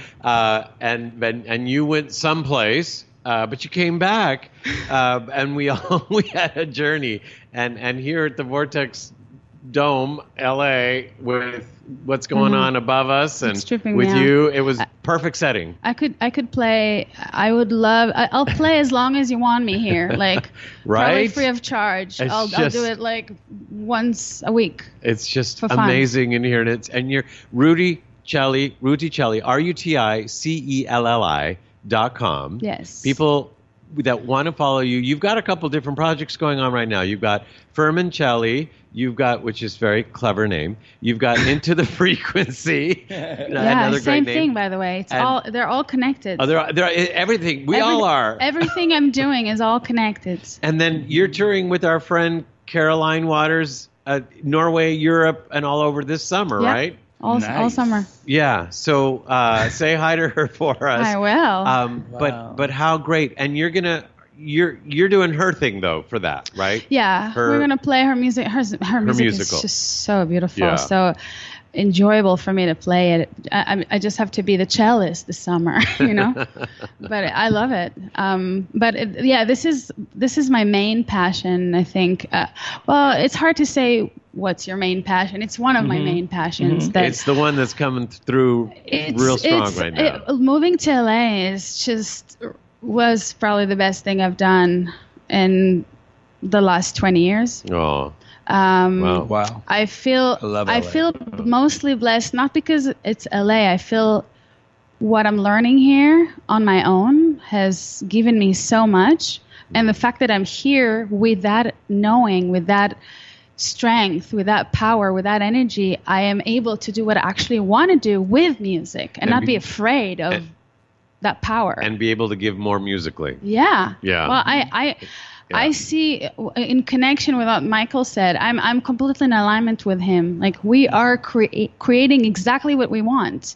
uh, and, and and you went someplace, uh, but you came back, uh, and we all we had a journey. And and here at the Vortex Dome, L A, with what's going Mhm. on above us, and It's tripping with me out. you, it was perfect setting. I could I could play. I would love. I, I'll play as long as you want me here. Like probably Right? free of charge. It's I'll I'll just- do it like once a week. It's just For fun. amazing in here, and it's and you're Rudy Celli, Ruti Celli, R U T I C E L L I dot com. Yes. People that want to follow you, you've got a couple different projects going on right now. You've got Furman Celli, you've got, which is very clever name. You've got Into the Frequency, Yeah, another same great thing name. by the way. It's And- all they're all connected. Oh, they're, they're, everything. We Every- all are. Everything I'm doing is all connected. And then you're touring with our friend Caroline Waters, uh, Norway, Europe, and all over this summer, Yeah. right? All all Nice. summer. Yeah. So uh, say hi to her for us. I will. Um, Wow. But but how great! And you're gonna you're you're doing her thing though for that, right? Yeah, Her- we're gonna play her music. Her her, music musical. is just so beautiful, Yeah. so enjoyable for me to play it. I, I- I just have to be the cellist this summer, you know. But I love it. Um, but it, yeah, this is this is my main passion. I think. Uh, well, it's hard to say what's your main passion. It's one of my main passions. That It's the one that's coming through it's, real strong it's- right now. it- moving to L A is just was probably the best thing I've done in the last twenty years. oh, Um, wow. Wow. I feel I love I L A. feel mostly blessed, not because it's L A. I feel what I'm learning here on my own has given me so much, and the fact that I'm here with that knowing, with that strength, with that power, with that energy, I am able to do what I actually want to do with music and, And not be- be afraid of and- that power. And be able to give more musically. Yeah. Yeah. Well, I I I see in connection with what Michael said. I'm I'm completely in alignment with him. Like we are crea- creating exactly what we want,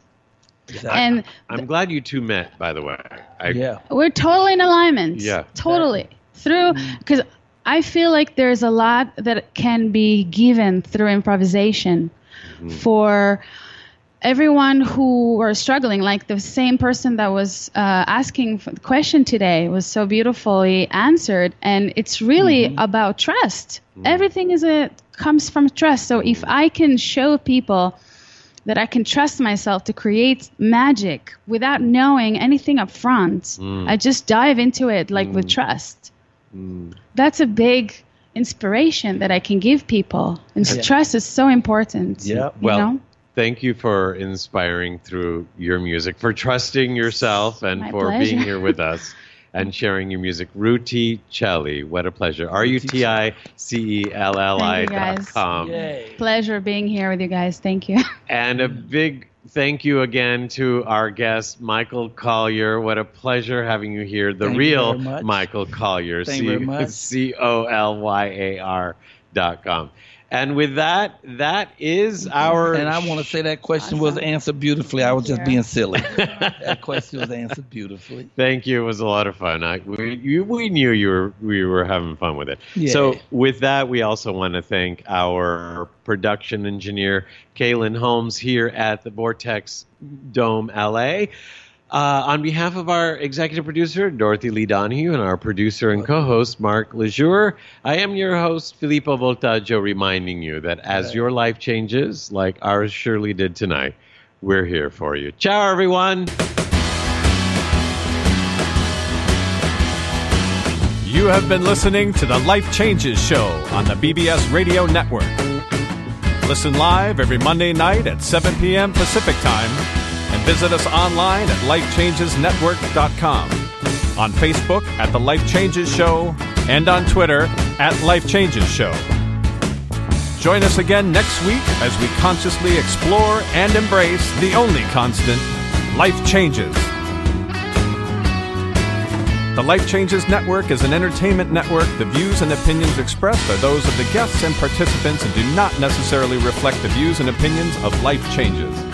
and I'm glad you two met, by the way. I, Yeah. we're totally in alignment. Yeah. Totally through because I feel like there's a lot that can be given through improvisation for everyone who are struggling. Like the same person that was uh, asking for the question today was so beautifully answered, and it's really about trust. Everything is a comes from trust. So if I can show people that I can trust myself to create magic without knowing anything up front, I just dive into it like with trust. That's a big inspiration that I can give people. And Yeah. trust is so important. Yeah. you Well, know? thank you for inspiring through your music, for trusting yourself, and My for pleasure. being here with us and sharing your music. Ruti Celli, what a pleasure. R U T I C E L L I Thank you, dot guys. com. Yay. Pleasure being here with you guys. Thank you. And a big thank you again to our guest, Michael Collier. What a pleasure having you here. The Thank you real very much. Michael Collier, Thank you very much. C O L Y A R dot com. And with that, that is our. And I want to say that question was Awesome. answered beautifully. I was just you. being silly. That question was answered beautifully. Thank you. It was a lot of fun. I, we, you, we knew you were we were having fun with it. Yeah. So with that, we also want to thank our production engineer, Kaylin Holmes, here at the Vortex Dome L A. Uh, on behalf of our executive producer, Dorothy Lee Donahue, and our producer and co-host, Mark Lejour, I am your host, Filippo Voltaggio, reminding you that as your life changes, like ours surely did tonight, we're here for you. Ciao, everyone. You have been listening to the Life Changes Show on the B B S Radio Network. Listen live every Monday night at seven p.m. Pacific Time and visit us online at life changes network dot com, on Facebook at The Life Changes Show, and on Twitter at Life Changes Show. Join us again next week as we consciously explore and embrace the only constant, life changes. The Life Changes Network is an entertainment network. The views and opinions expressed are those of the guests and participants and do not necessarily reflect the views and opinions of Life Changes.